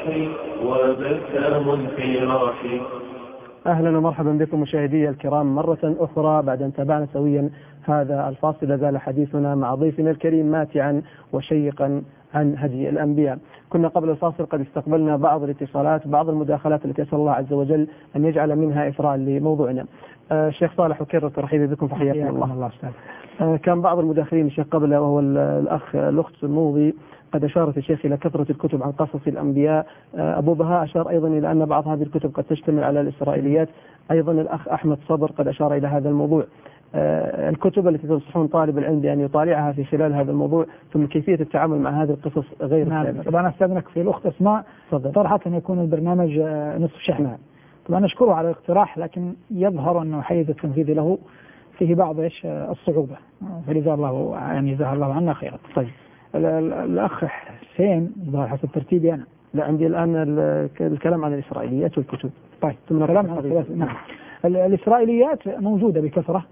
وبسام في راحي. أهلا ومرحبا بكم مشاهدي الكرام مرة أخرى بعد أن تابعنا سويا هذا الفاصل. لازال حديثنا مع ضيفنا الكريم ماتعا وشيقا عن هدي الأنبياء. كنا قبل الفاصل قد استقبلنا بعض الاتصالات، بعض المداخلات التي أسأل الله عز وجل أن يجعل منها إثراء لموضوعنا. الشيخ صالح، أكرر ترحيبي بكم، فحياكم الله. كان بعض المداخلين الشيخ قبله وهو الأخت الموضي قد أشارت الشيخ إلى كثرة الكتب عن قصص الأنبياء. أبو بهاء أشار أيضا إلى أن بعض هذه الكتب قد تشتمل على الإسرائيليات. أيضا الأخ أحمد صبر قد أشار إلى هذا الموضوع. الكتب التي تنصحون طالب العلم بأن يطالعها في خلال هذا الموضوع، ثم كيفية التعامل مع هذه القصص غير الثابتة. طبعا أستاذنك في الأخت أسماء طرحة أن يكون البرنامج نصف شحنة. طبعا أشكره على الاقتراح، لكن يظهر أنه حيز التنفيذ له فيه بعض الصعوبة، فلذا الله يعني جزاه الله عنا خيرا. طيب الأخ حسين ظهر حسب ترتيبي أنا. لا، عندي الآن الكلام عن الإسرائيليات والكتب. طيب ثم الكلام عن نعم. الإسرائيليات موجودة بكثرة.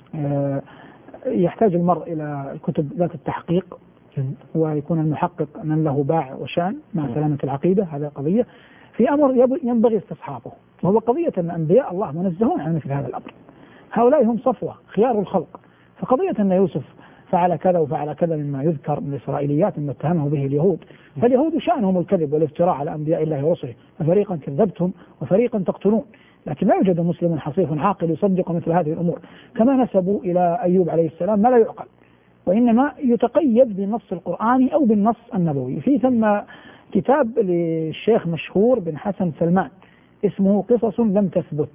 يحتاج المرء إلى الكتب ذات التحقيق، ويكون المحقق من له باع وشان مع سلامة العقيدة. هذا قضية. في أمر ينبغي استصحابه، وهو قضية أن أنبياء الله منزهون عن مثل هذا الأمر. هؤلاء هم صفوة خيار الخلق، فقضية أن يوسف فعل كذا وفعل كذا مما يذكر من الإسرائيليات مما اتهمه به اليهود، فاليهود شأنهم الكذب والافتراء على أنبياء الله ورسله، ففريقا كذبتم وفريقا تقتلون. لكن لا يوجد مسلم حصيف عاقل يصدق مثل هذه الأمور، كما نسبوا إلى أيوب عليه السلام ما لا يعقل، وإنما يتقيد بالنص القرآني أو بالنص النبوي. في ثم كتاب للشيخ مشهور بن حسن سلمان اسمه قصص لم تثبت،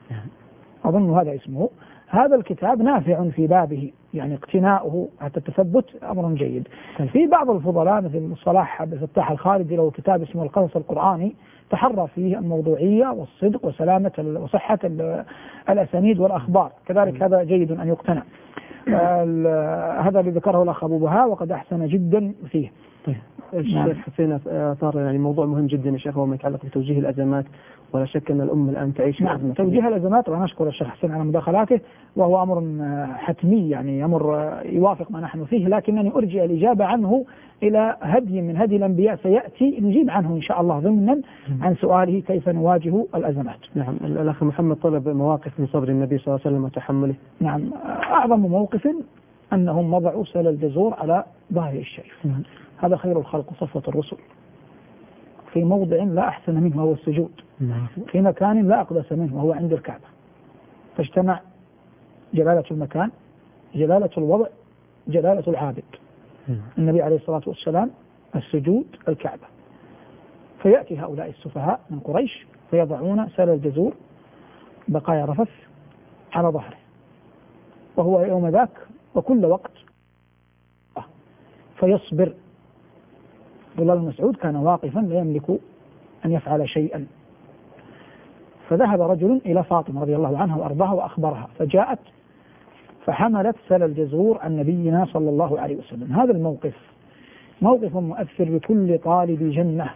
أظن هذا اسمه. هذا الكتاب نافع في بابه، يعني اقتناؤه حتى التثبت أمر جيد. في بعض الفضلاء مثل صلاح عبد الفتاح الخالدي له كتاب اسمه القصص القرآني، تحرى فيه الموضوعية والصدق وسلامة وصحة الأسانيد والأخبار، كذلك هذا جيد أن يقتنع. هذا اللي ذكره الأخ أبو بهاء وقد أحسن جدا فيه. الشيخ حسين أثار يعني موضوع مهم جدا يا شيخ، وما يتعلق بتوجيه الأزمات، ولا شك أن الأمة الآن تعيش أزمة. توجيه الأزمات، ونشكر الشيخ حسين على مداخلاته، وهو أمر حتمي يعني أمر يوافق ما نحن فيه، لكنني أرجع الإجابة عنه إلى هدي من هدي الأنبياء سيأتي نجيب عنه إن شاء الله ضمنا عن سؤاله كيف نواجه الأزمات. نعم. الأخ محمد طلب مواقف من صبر النبي صلى الله عليه وسلم وتحمله. نعم. أعظم موقف أنهم وضعوا سل الجزور على ظهر الشريف. هذا خير الخلق صفوة الرسل، في موضع لا أحسن منه وهو السجود، في مكان لا أقدس منه وهو عند الكعبة، فاجتمع جلالة المكان، جلالة الوضع، جلالة العابد. النبي عليه الصلاة والسلام، السجود، الكعبة. فيأتي هؤلاء السفهاء من قريش فيضعون سل الجزور بقايا رفث على ظهره، وهو يوم ذاك وكل وقت فيصبر. عبد الله بن مسعود كان واقفا لا يملك أن يفعل شيئا، فذهب رجل إلى فاطمة رضي الله عنها وأرضاها وأخبرها، فجاءت فحملت سل الجزور عن نبينا صلى الله عليه وسلم. هذا الموقف موقف مؤثر بكل طالب جنة،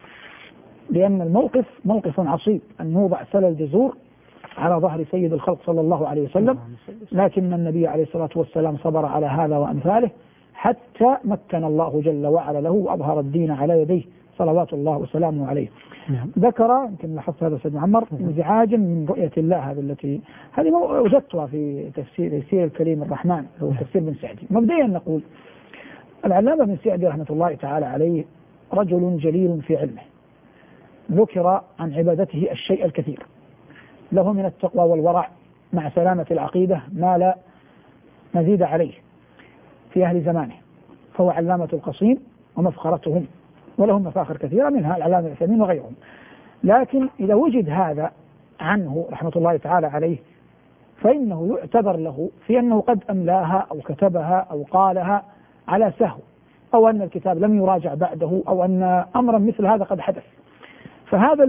لأن الموقف موقف عصيب أن يوضع سل الجزور على ظهر سيد الخلق صلى الله عليه وسلم، لكن النبي عليه الصلاة والسلام صبر على هذا وأمثاله حتى مكن الله جل وعلا له وأظهر الدين على يديه صلوات الله وسلامه عليه. ذكر يمكن لاحظت هذا سيدنا عمر انزعاجا من رؤية الله، هذه وجدتها في تفسير الكريم الرحمن، هو تفسير بن سعدي. مبدئيا نقول العلامة بن سعدي رحمة الله تعالى عليه رجل جليل في علمه، ذكر عن عبادته الشيء الكثير، له من التقوى والورع مع سلامة العقيدة ما لا مزيد عليه في أهل زمانه، فهو علامة القصيم ومفخرتهم، ولهم مفاخر كثيرة منها العلامة العثيمين وغيرهم. لكن إذا وجد هذا عنه رحمة الله تعالى عليه فإنه يعتبر له في أنه قد أملاها أو كتبها أو قالها على سهو، أو أن الكتاب لم يراجع بعده، أو أن أمرا مثل هذا قد حدث. فهذا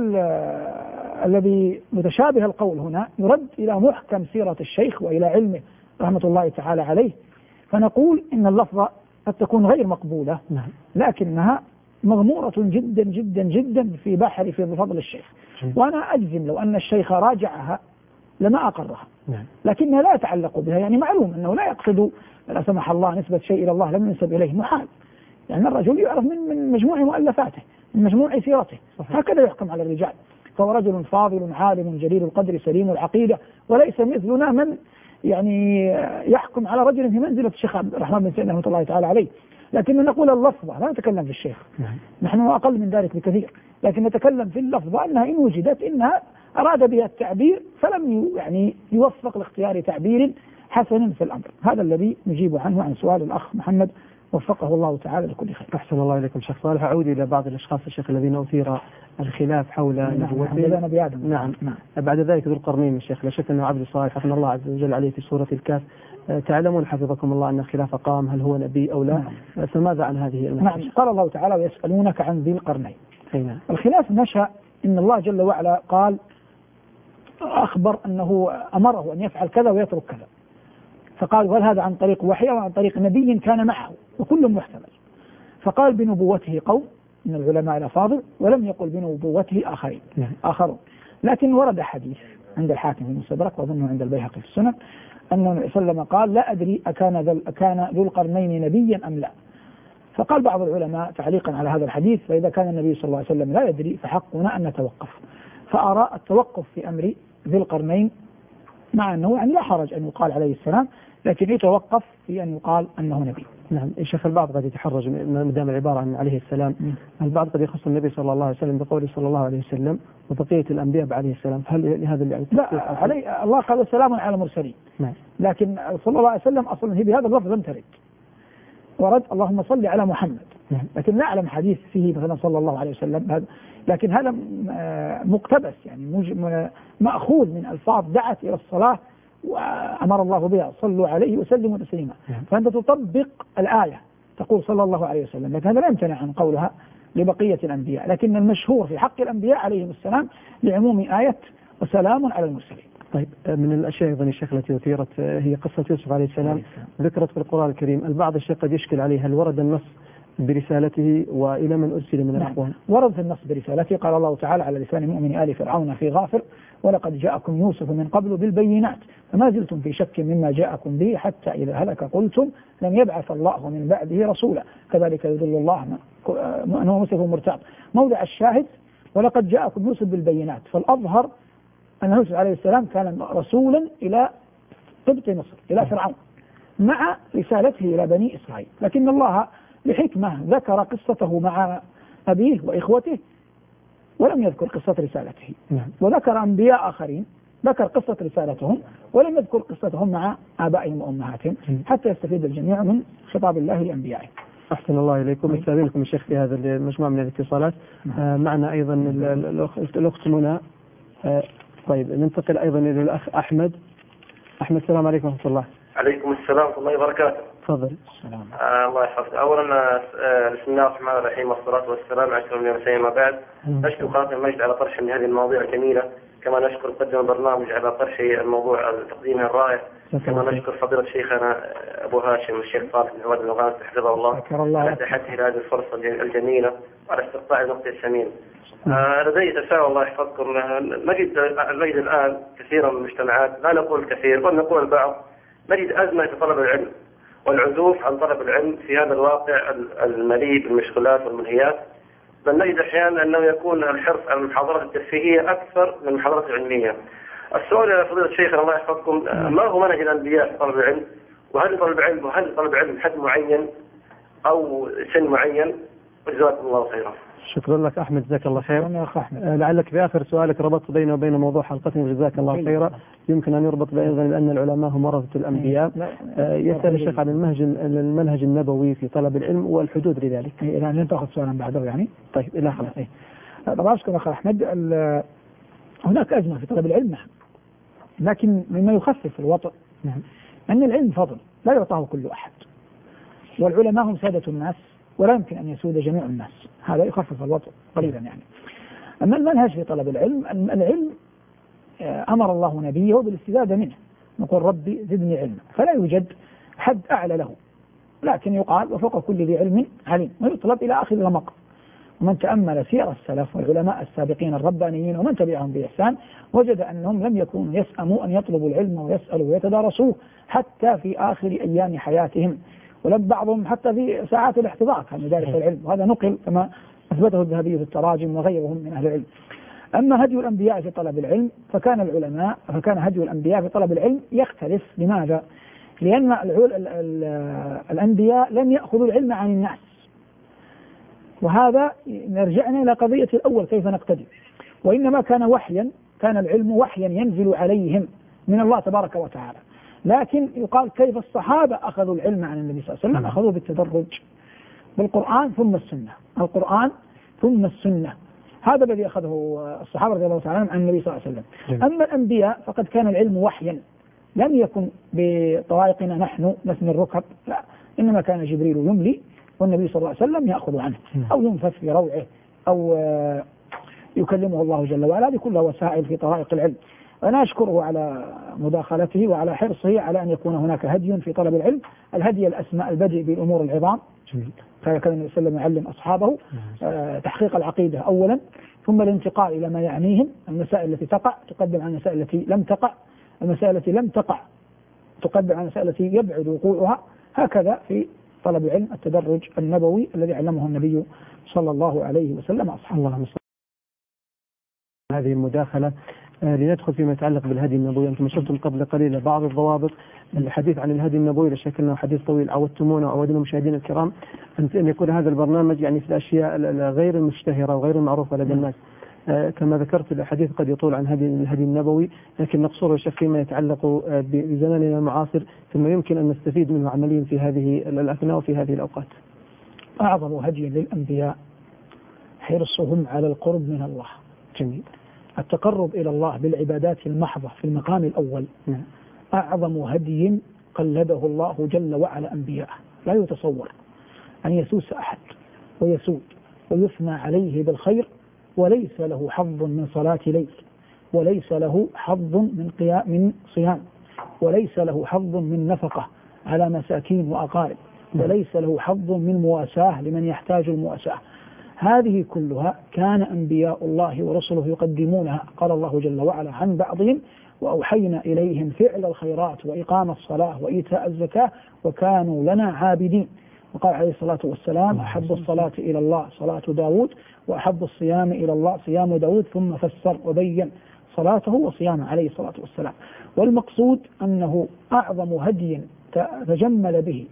الذي متشابه القول هنا يرد إلى محكم سيرة الشيخ وإلى علمه رحمة الله تعالى عليه، فنقول إن اللفظة قد تكون غير مقبولة، لكنها مغمورة جدا جدا جدا في بحر في فضل الشيخ، وأنا أجزم لو أن الشيخ راجعها لما أقرها، لكنها لا يتعلق بها. يعني معلوم أنه لا يقصد لا سمح الله نسبة شيء إلى الله لم ينسب إليه، محال، يعني الرجل يعرف من مجموع مؤلفاته، من مجموع سيرته، هكذا يحكم على الرجال. فهو رجل فاضل عالم جليل القدر سليم العقيدة، وليس مثلنا من يعني يحكم على رجل في منزلة الشيخ عبد الرحمن بن سعيد رحمة الله تعالى عليه. لكن نقول اللفظة، لا نتكلم في الشيخ، نحن أقل من ذلك بكثير، لكن نتكلم في اللفظة أنها إن وجدت إنها أراد بها التعبير فلم يعني يوفق لاختيار تعبير حسن في الأمر. هذا الذي نجيب عنه عن سؤال الأخ محمد، وفقه الله تعالى لكل خير. أحسن الله إليكم شيخ صالح. أعود إلى بعض الأشخاص الشيخ الذين أثير الخلاف حول نبوته. نبي آدم. نعم. بعد ذلك ذو القرنين الشيخ، لا شك أنه عبد صالح حفظنا الله عز وجل عليه في سورة الكهف. تعلمون حفظكم الله أن الخلاف قام، هل هو نبي أو لا؟ فماذا عن هذه المسألة؟ نعم. قال الله تعالى ويسألونك عن ذي القرنين. الخلاف نشأ إن الله جل وعلا قال أخبر أنه أمره أن يفعل كذا ويترك كذا، فقال هل هذا عن طريق وحي أو عن طريق نبي كان معه، وكل محتمل. فقال بنبوته قوم من العلماء الأفاضل، ولم يقل بنبوته آخرون. لكن ورد حديث عند الحاكم في المستدرك وأظنه عند البيهقي في السنن أن النبي صلى الله عليه وسلم قال لا أدري أكان ذو القرنين نبيا أم لا. فقال بعض العلماء تعليقا على هذا الحديث فإذا كان النبي صلى الله عليه وسلم لا يدري فحقنا أن نتوقف. فأرى التوقف في أمر ذي القرنين، مع أنه يعني لا حرج أن يقال عليه السلام، لكن يتوقف في أن يقال أنه نبي. نعم. شيخ البعض قد يتحرج ما دام العبارة عن عليه السلام، البعض قد يخص النبي صلى الله عليه وسلم بقوله صلى الله عليه وسلم وبقية الأنبياء عليه السلام، هل لهذا اللي لا عليه الله قال سلام على المرسلين. لكن صلى الله عليه وسلم أصلا هي بهذا اللفظ لم ترد، ورد اللهم صل على محمد، لكن لا أعلم حديث فيه مثلا صلى الله عليه وسلم، لكن هذا مقتبس يعني مأخوذ من ألفاظ دعت إلى الصلاة وأمر الله بها صلوا عليه وسلموا تسليما. فأنت تطبق الآية تقول صلى الله عليه وسلم، لكن هذا لا يمتنع عن قولها لبقية الأنبياء، لكن المشهور في حق الأنبياء عليهم السلام لعموم آية وسلام على المرسلين. طيب، من الأشياء أيضا الشيخ التي أثيرت هي قصة يوسف عليه السلام، ذكرت في القرآن الكريم. البعض الشيخ قد يشكل عليه هل ورد النص برسالته وإلى من أرسل من الأخوان. ورد في النص برسالته، قال الله تعالى على لسان مؤمن آل فرعون في غافر: ولقد جاءكم يوسف من قبل بالبينات فما زلتم في شك مما جاءكم به حتى إذا هلك قلتم لن يبعث الله من بعده رسولا كذلك يضل الله من هو مسرف مرتاب. موضع الشاهد: ولقد جاءكم يوسف بالبينات، فالأظهر أن يوسف عليه السلام كان رسولا إلى قبط مصر، إلى فرعون، مع رسالته إلى بني إسرائيل، لكن الله لحكمة ذكر قصته مع أبيه وإخوته ولم يذكر قصة رسالته. وذكر أنبياء آخرين ذكر قصة رسالتهم ولم يذكر قصتهم مع آبائهم وأمهاتهم حتى يستفيد الجميع من خطاب الله لأنبيائه. أحسن الله إليكم. استاذنكم الشيخ في هذا المجموعة من الاتصالات. معنا أيضا الأخت منى. طيب ننتقل أيضا إلى الأخ أحمد. السلام عليكم ورحمة الله. عليكم السلام ورحمة الله وبركاته. تفضل. السلام. الله يحفظك. أولا بسم الله الرحمن الرحيم والصلاة والسلام على أشرف الأنبياء. ما بعد نشكر قناة المجد على طرح هذه المواضيع الجميلة، كما نشكر مقدم البرنامج على طرح الموضوع تقديمه الرائع، كما نشكر فضيلة شيخنا أبو هاشم الشيخ صالح بن عواد المغامسي حفظه الله على تحته هذه الفرصة الجميلة وعلى استقطاع الوقت الثمين. لدي تساؤل الله يحفظكم. نجد الآن كثيرا من المجتمعات، لا نقول كثير بل نقول البعض، نجد أزمة في طلب العلم والعزوف عن طلب العلم في هذا الواقع المليء بالمشغولات والملهيات، بل نجد أحيانا أنه يكون الحرص على المحاضرات الترفيهية أكثر من المحاضرات العلمية. السؤال يا فضيلة الشيخ الله يحفظكم، ما هو منهج الأنبياء في طلب العلم؟ وهل طلب العلم حد معين أو سن معين؟ وجزاكم الله خيرا. شكرا لك أحمد، جزاك الله خير. لعلك في آخر سؤالك ربطت بينه وبين موضوع حلقتنا، جزاك الله خيرا. يمكن أن يربط أيضا لأن العلماء هم ورثة الأنبياء. يسأل الشيخ عن المنهج النبوي في طلب العلم والحدود لذلك. يعني تأخذ سؤالا بعده يعني. طيب إلى خلاص. طبعا أشكر أخي أحمد. هناك أزمة في طلب العلم، لكن مما يخفف الوطء أن العلم فضل لا يعطاه كل أحد، والعلماء هم سادة الناس ولا يمكن أن يسود جميع الناس، هذا يخفف الوطء قليلا يعني. أما المنهج في طلب العلم، العلم أمر الله نبيه بالاستزادة منه، نقول ربي زدني علما، فلا يوجد حد أعلى له، لكن يقال وفوق كل ذي علم عليم، ويطلب إلى آخر الرمق. ومن تأمل سير السلف والعلماء السابقين الربانيين ومن تبعهم بإحسان وجد أنهم لم يكونوا يسأموا أن يطلبوا العلم ويسألوا ويتدارسوه حتى في آخر أيام حياتهم، ولم بعضهم حتى في ساعات الاحتضار كان يدارس العلم، وهذا نقل كما أثبته الذهبي في التراجم وغيرهم من أهل العلم. أما هدي الأنبياء في طلب العلم فكان هدي الأنبياء في طلب العلم يختلف. لماذا؟ لأن الأنبياء لم يأخذوا العلم عن الناس، وهذا نرجعنا إلى قضية الأول كيف نقتدي، وإنما كان العلم وحيا ينزل عليهم من الله تبارك وتعالى. لكن يقال كيف الصحابة أخذوا العلم عن النبي صلى الله عليه وسلم؟ أخذوه بالتدرج، بالقرآن ثم السنة، القرآن ثم السنة، هذا الذي أخذه الصحابة رضي الله تعالى عنهم عن النبي صلى الله عليه وسلم. أما الأنبياء فقد كان العلم وحيا، لم يكن بطرائقنا نحن نثني الركب، لا، إنما كان جبريل يملي والنبي صلى الله عليه وسلم يأخذ عنه أو ينفث في روعه أو يكلمه الله جل وعلا. هذه كلها وسائل في طرائق العلم. أنا أشكره على مداخلته وعلى حرصه على أن يكون هناك هدي في طلب العلم، الهدي الأسمى البدء بالأمور العظام، كان النبي صلى الله عليه وسلم يعلم أصحابه تحقيق العقيدة أولا، ثم الانتقال إلى ما يعنيهم، المسائل التي تقع تقدم عن المسائل التي لم تقع، المسائل التي لم تقع تقدم عن المسائل التي يبعد وقوعها، هكذا في طلب العلم التدرج النبوي الذي علمه النبي صلى الله عليه وسلم أصحابه. هذه المداخلة لندخل فيما يتعلق بالهدي النبوي. أنتم أشرتم قبل قليل بعض الضوابط. الحديث عن الهدي النبوي لا شك أنه حديث طويل، عودتمونا وعودنا مشاهدينا الكرام أن يكون هذا البرنامج يعني في الأشياء غير المشتهرة وغير المعروفة لدى الناس. كما ذكرت الحديث قد يطول عن الهدي النبوي، لكن نقصره الشيخ فيما يتعلق بزماننا المعاصر ثم يمكن أن نستفيد منه عمليا في هذه الأثناء وفي هذه الأوقات. أعظم هدي للأنبياء حرصهم على القرب من الله. جميل. التقرب إلى الله بالعبادات المحضة في المقام الأول أعظم هدي قلده الله جل وعلا أنبياءه. لا يتصور أن يسوس أحد ويسود ويثنى عليه بالخير وليس له حظ من صلاة ليل، وليس له حظ من صيام، وليس له حظ من نفقة على مساكين وأقارب، وليس له حظ من مواساة لمن يحتاج المواساة. هذه كلها كان أنبياء الله ورسله يقدمونها. قال الله جل وعلا عن بعضهم: وأوحينا إليهم فعل الخيرات وإقام الصلاة وإيتاء الزكاة وكانوا لنا عابدين. وقال عليه الصلاة والسلام: أحب الصلاة إلى الله صلاة داود، وأحب الصيام إلى الله صيام داود، ثم فسر وبين صلاته وصيامه عليه الصلاة والسلام. والمقصود أنه أعظم هدي تجمل به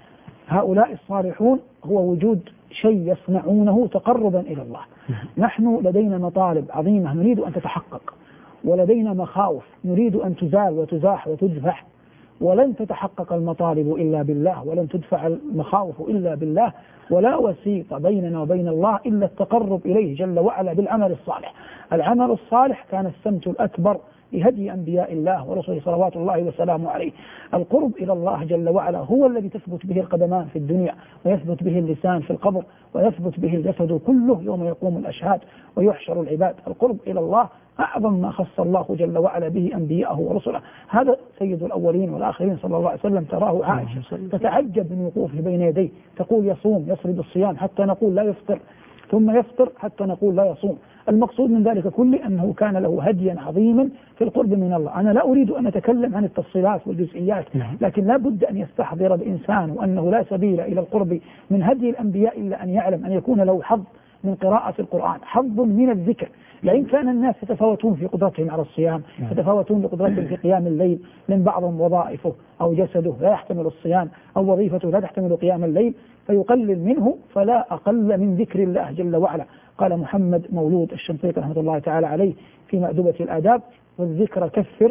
هؤلاء الصالحون هو وجود شيء يصنعونه تقربا إلى الله. نحن لدينا مطالب عظيمة نريد أن تتحقق، ولدينا مخاوف نريد أن تزال وتزاح وتدفع، ولن تتحقق المطالب إلا بالله، ولن تدفع المخاوف إلا بالله، ولا وسيط بيننا وبين الله إلا التقرب إليه جل وعلا بالعمل الصالح. العمل الصالح كان السمت الأكبر لهدي أنبياء الله ورسله صلوات الله وسلامه عليه. القرب إلى الله جل وعلا هو الذي تثبت به القدمان في الدنيا، ويثبت به اللسان في القبر، ويثبت به الجسد كله يوم يقوم الأشهاد ويحشر العباد. القرب إلى الله أعظم ما خص الله جل وعلا به أنبياءه ورسله. هذا سيد الأولين والآخرين صلى الله عليه وسلم. تراه عائشة تتعجب من وقوفه بين يديه، تقول يصوم يسرد الصيام حتى نقول لا يفطر، ثم يفطر حتى نقول لا يصوم. المقصود من ذلك كله أنه كان له هديا عظيما في القرب من الله. أنا لا أريد أن أتكلم عن التفصيلات والجزئيات، لكن لا بد أن يستحضر الإنسان وأنه لا سبيل إلى القرب من هدي الأنبياء إلا أن يعلم أن يكون له حظ من قراءة القرآن، حظ من الذكر. لأن كان الناس يتفاوتون في قدرتهم على الصيام، يتفاوتون بقدرتهم في قيام الليل، من بعضهم وظائفه أو جسده لا يحتمل الصيام، أو وظيفته لا تحتمل قيام الليل، فيقلل منه، فلا أقل من ذكر الله جل وعلا. قال محمد مولود الشنقيطي رحمة الله تعالى عليه في مأدبة الآداب: والذكر كثر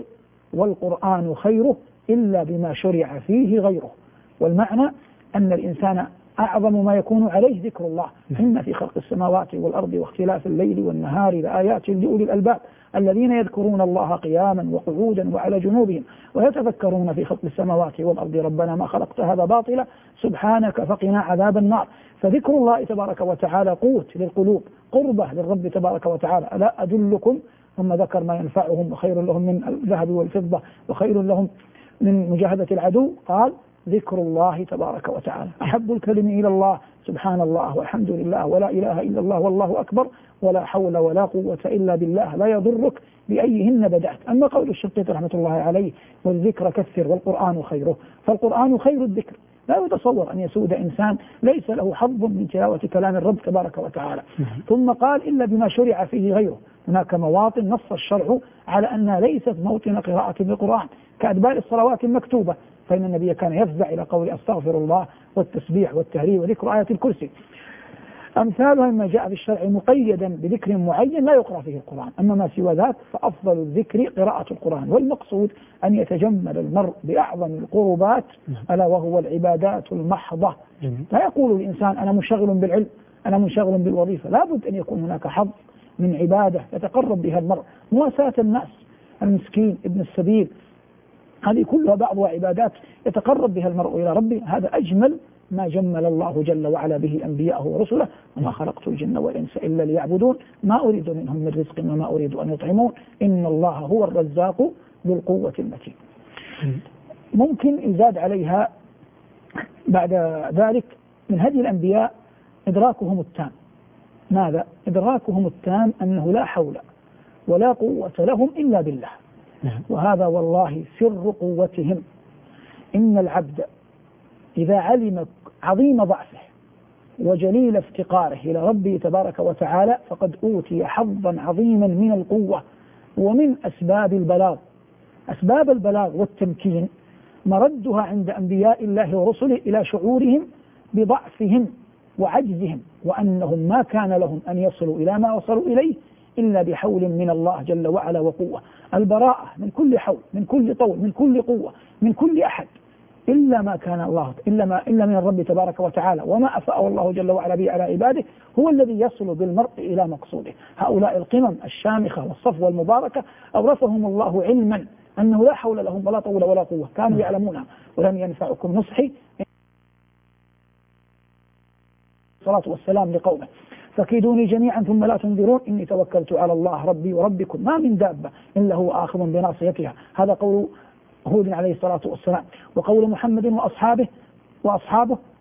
والقرآن خيره إلا بما شرع فيه غيره. والمعنى أن الإنسان أعظم ما يكون عليه ذكر الله. إن في خلق السماوات والأرض واختلاف الليل والنهار لآيات لأولي الألباب الذين يذكرون الله قياما وقعودا وعلى جنوبهم ويتفكرون في خلق السماوات والأرض ربنا ما خلقت هذا باطلا سبحانك فقنا عذاب النار. فذكر الله تبارك وتعالى قوت للقلوب، قربة للرب تبارك وتعالى. ألا أدلكم؟ ثم ذكر ما ينفعهم وخير لهم من الذهب والفضة وخير لهم من مجاهدة العدو. قال: ذكر الله تبارك وتعالى. أحب الكلم إلى الله سبحان الله والحمد لله ولا إله إلا الله والله أكبر ولا حول ولا قوة إلا بالله لا يضرك بأيهن بدأت. أما قول الشنقيطي رحمة الله عليه: والذكر كثر والقرآن خيره، فالقرآن خير الذكر. لا يتصور أن يسود إنسان ليس له حظ من تلاوة كلام الرب تبارك وتعالى. ثم قال: إلا بما شرع فيه غيره. هناك مواطن نص الشرع على أنها ليست موطن قراءة بالقرآن كأدبار الصلوات المكتوبة، فإن النبي كان يفزع إلى قول أستغفر الله والتسبيح والتهليل وذكر آية الكرسي. أمثالها مما جاء في الشرع مقيدا بذكر معين لا يقرأ فيه القرآن. أما ما سوى ذلك فأفضل الذكر قراءة القرآن. والمقصود أن يتجمل المرء بأعظم القربات ألا وهو العبادات المحضة. لا يقول الإنسان أنا منشغل بالعلم، أنا منشغل بالوظيفة. لا بد أن يكون هناك حظ من عبادة يتقرب بها المرء، مواساة الناس، المسكين، ابن السبيل، هذه كلها بعضها عبادات يتقرب بها المرء إلى ربه. هذا أجمل ما جمل الله جل وعلا به أنبياءه ورسله: وما خلقت الجن والإنس إلا ليعبدون ما أريد منهم من رزق وما أريد أن يطعمون إن الله هو الرزاق ذو القوة المتين. ممكن يزاد عليها بعد ذلك من هدي الأنبياء إدراكهم التام. ماذا؟ إدراكهم التام أنه لا حول ولا قوة لهم إلا بالله. وهذا والله سر قوتهم. إن العبد إذا علم عظيم ضعفه وجليل افتقاره إلى ربه تبارك وتعالى فقد أوتي حظا عظيما من القوة ومن أسباب البلاغ. أسباب البلاغ والتمكين مردها عند أنبياء الله ورسله إلى شعورهم بضعفهم وعجزهم، وأنهم ما كان لهم أن يصلوا إلى ما وصلوا إليه إلا بحول من الله جل وعلا وقوة. البراءة من كل حول، من كل طول، من كل قوة، من كل أحد، إلا ما كان الله إلا من الرب تبارك وتعالى. وما أفاء الله جل وعلا به على عباده هو الذي يصل بالمرء إلى مقصوده. هؤلاء القمم الشامخة والصفوة المباركة أورثهم الله علما أنه لا حول لهم ولا طول ولا قوة، كانوا يعلمونها. ولن ينفعكم نصحي الصلاة والسلام لقومه فكيدوني جميعا ثم لا تنظرون إني توكلت على الله ربي وربكم ما من دابة إلا هو آخذ بناصيتها. هذا قول هود عليه الصلاة والسلام. وقول محمد وأصحابه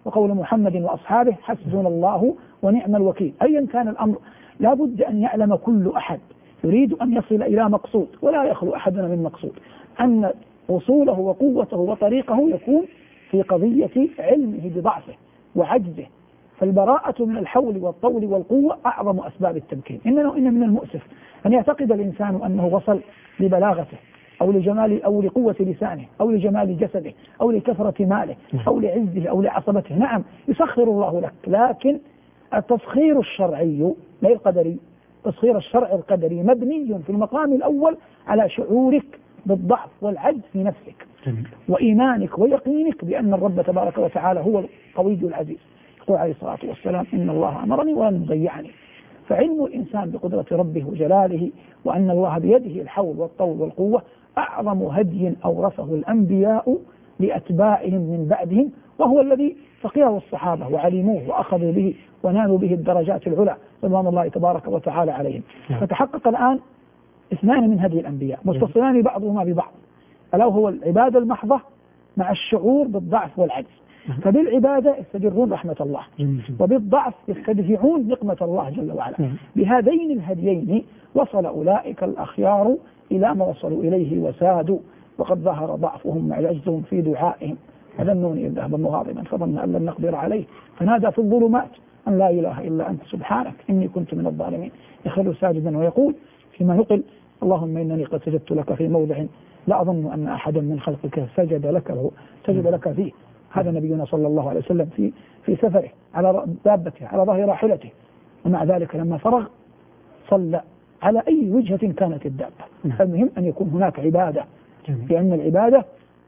وقول محمد وأصحابه حسبنا الله ونعم الوكيل. أيا كان الأمر لا بد أن يعلم كل أحد يريد أن يصل إلى مقصود، ولا يخلو أحدنا من مقصود، أن وصوله وقوته وطريقه يكون في قضية علمه بضعفه وعجزه. فالبراءة من الحول والطول والقوة أعظم أسباب التمكين. إن من المؤسف أن يعتقد الإنسان أنه وصل لبلاغته أو لجمال أو لقوة لسانه أو لجمال جسده أو لكثرة ماله أو لعزه أو لعصبته. نعم يسخر الله لك، لكن التسخير الشرعي لا القدري، تسخير الشرع القدري مبني في المقام الأول على شعورك بالضعف والعجز في نفسك وإيمانك ويقينك بأن الرب تبارك وتعالى هو القوي العزيز. يقول عليه الصلاة والسلام إن الله أمرني ولن يضيعني. فعلم الإنسان بقدرة ربه وجلاله وأن الله بيده الحول والطول والقوة أعظم هدي أورثه الأنبياء لأتباعهم من بعدهم، وهو الذي فقهه الصحابة وعلموه وأخذوا به ونالوا به الدرجات العلى رضوان الله تبارك وتعالى عليهم. فتحقق الآن اثنان من هدي الأنبياء متصلان بعضهما ببعض، ألا هو العبادة المحضة مع الشعور بالضعف والعجز. فبالعبادة يستجرون رحمة الله، وبالضعف يستدفعون نقمة الله جل وعلا. بهذين الهديين وصل أولئك الأخيار إلى ما وصلوا إليه وسادوا، وقد ظهر ضعفهم مع عجزهم في دعائهم. فظنوني إذ ذهب مغاضبا فظن أن لن نقدر عليه فنادى في الظلمات أن لا إله إلا أنت سبحانك إني كنت من الظالمين. يخر ساجدا ويقول فيما نقل اللهم إنني قد سجدت لك في موضع لا أظن أن أحدا من خلقك سجد لك فيه. هذا نبينا صلى الله عليه وسلم في سفره على دابته على ظهر راحلته، ومع ذلك لما فرغ صلى على أي وجهة كانت الدابة. المهم أن يكون هناك عبادة، لأن العبادة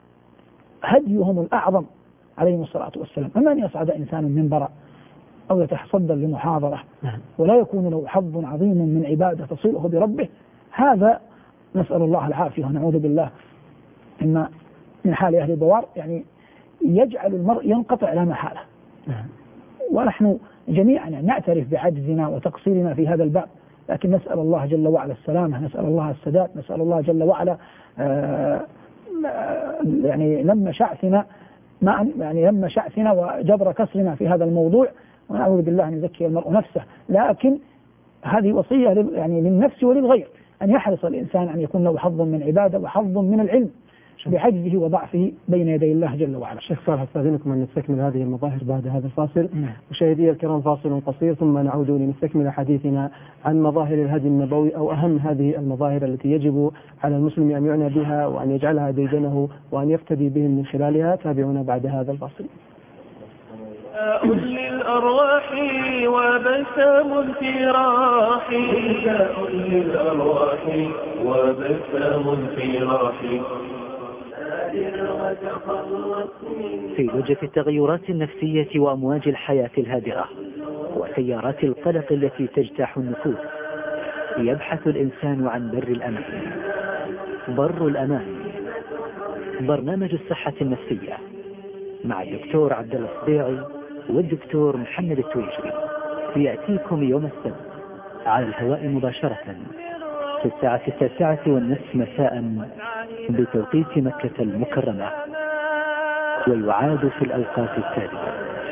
هديهم الأعظم عليهم الصلاة والسلام. أما أن يصعد إنسان منبرا أو يتصدر لمحاضرة ولا يكون له حظ عظيم من عبادة تصله بربه، هذا نسأل الله العافية ونعوذ بالله إن من حال أهل البوار، يعني يجعل المرء ينقطع لا محالة. ونحن جميعا نعترف بعجزنا وتقصيرنا في هذا الباب، لكن نسأل الله جل وعلا السلامة، نسأل الله السداد، نسأل الله جل وعلا يعني لم شعثنا وجبر كسرنا في هذا الموضوع، ونعوذ بالله أن يزكي المرء نفسه. لكن هذه وصية يعني للنفس وللغير، أن يحرص الإنسان أن يكون له حظ من عبادة وحظ من العلم بعجزه وضعفه بين يدي الله جل وعلا. شيخ صالح استاذنكم أن نستكمل هذه المظاهر بعد هذا الفاصل. مشاهدي الكرام فاصل قصير ثم نعود لنستكمل حديثنا عن مظاهر الهدي النبوي أو أهم هذه المظاهر التي يجب على المسلم أن يعنى بها وأن يجعلها ديدنه وأن يقتدي بهم من خلالها. تابعونا بعد هذا الفاصل. للأرواح وبسام في راحي، للأرواح وبسام في راحي. في لجة التغيرات النفسية وأمواج الحياة الهادرة وسيارات القلق التي تجتاح النفوس، يبحث الإنسان عن بر الأمان. بر الأمان برنامج الصحة النفسية مع الدكتور عبد الله الصبيعي والدكتور محمد التويجري، يأتيكم يوم السبت على الهواء مباشرة في الساعة 9:30 مساء بتوقيت مكة المكرمة، ويعاد في الأوقات التالية.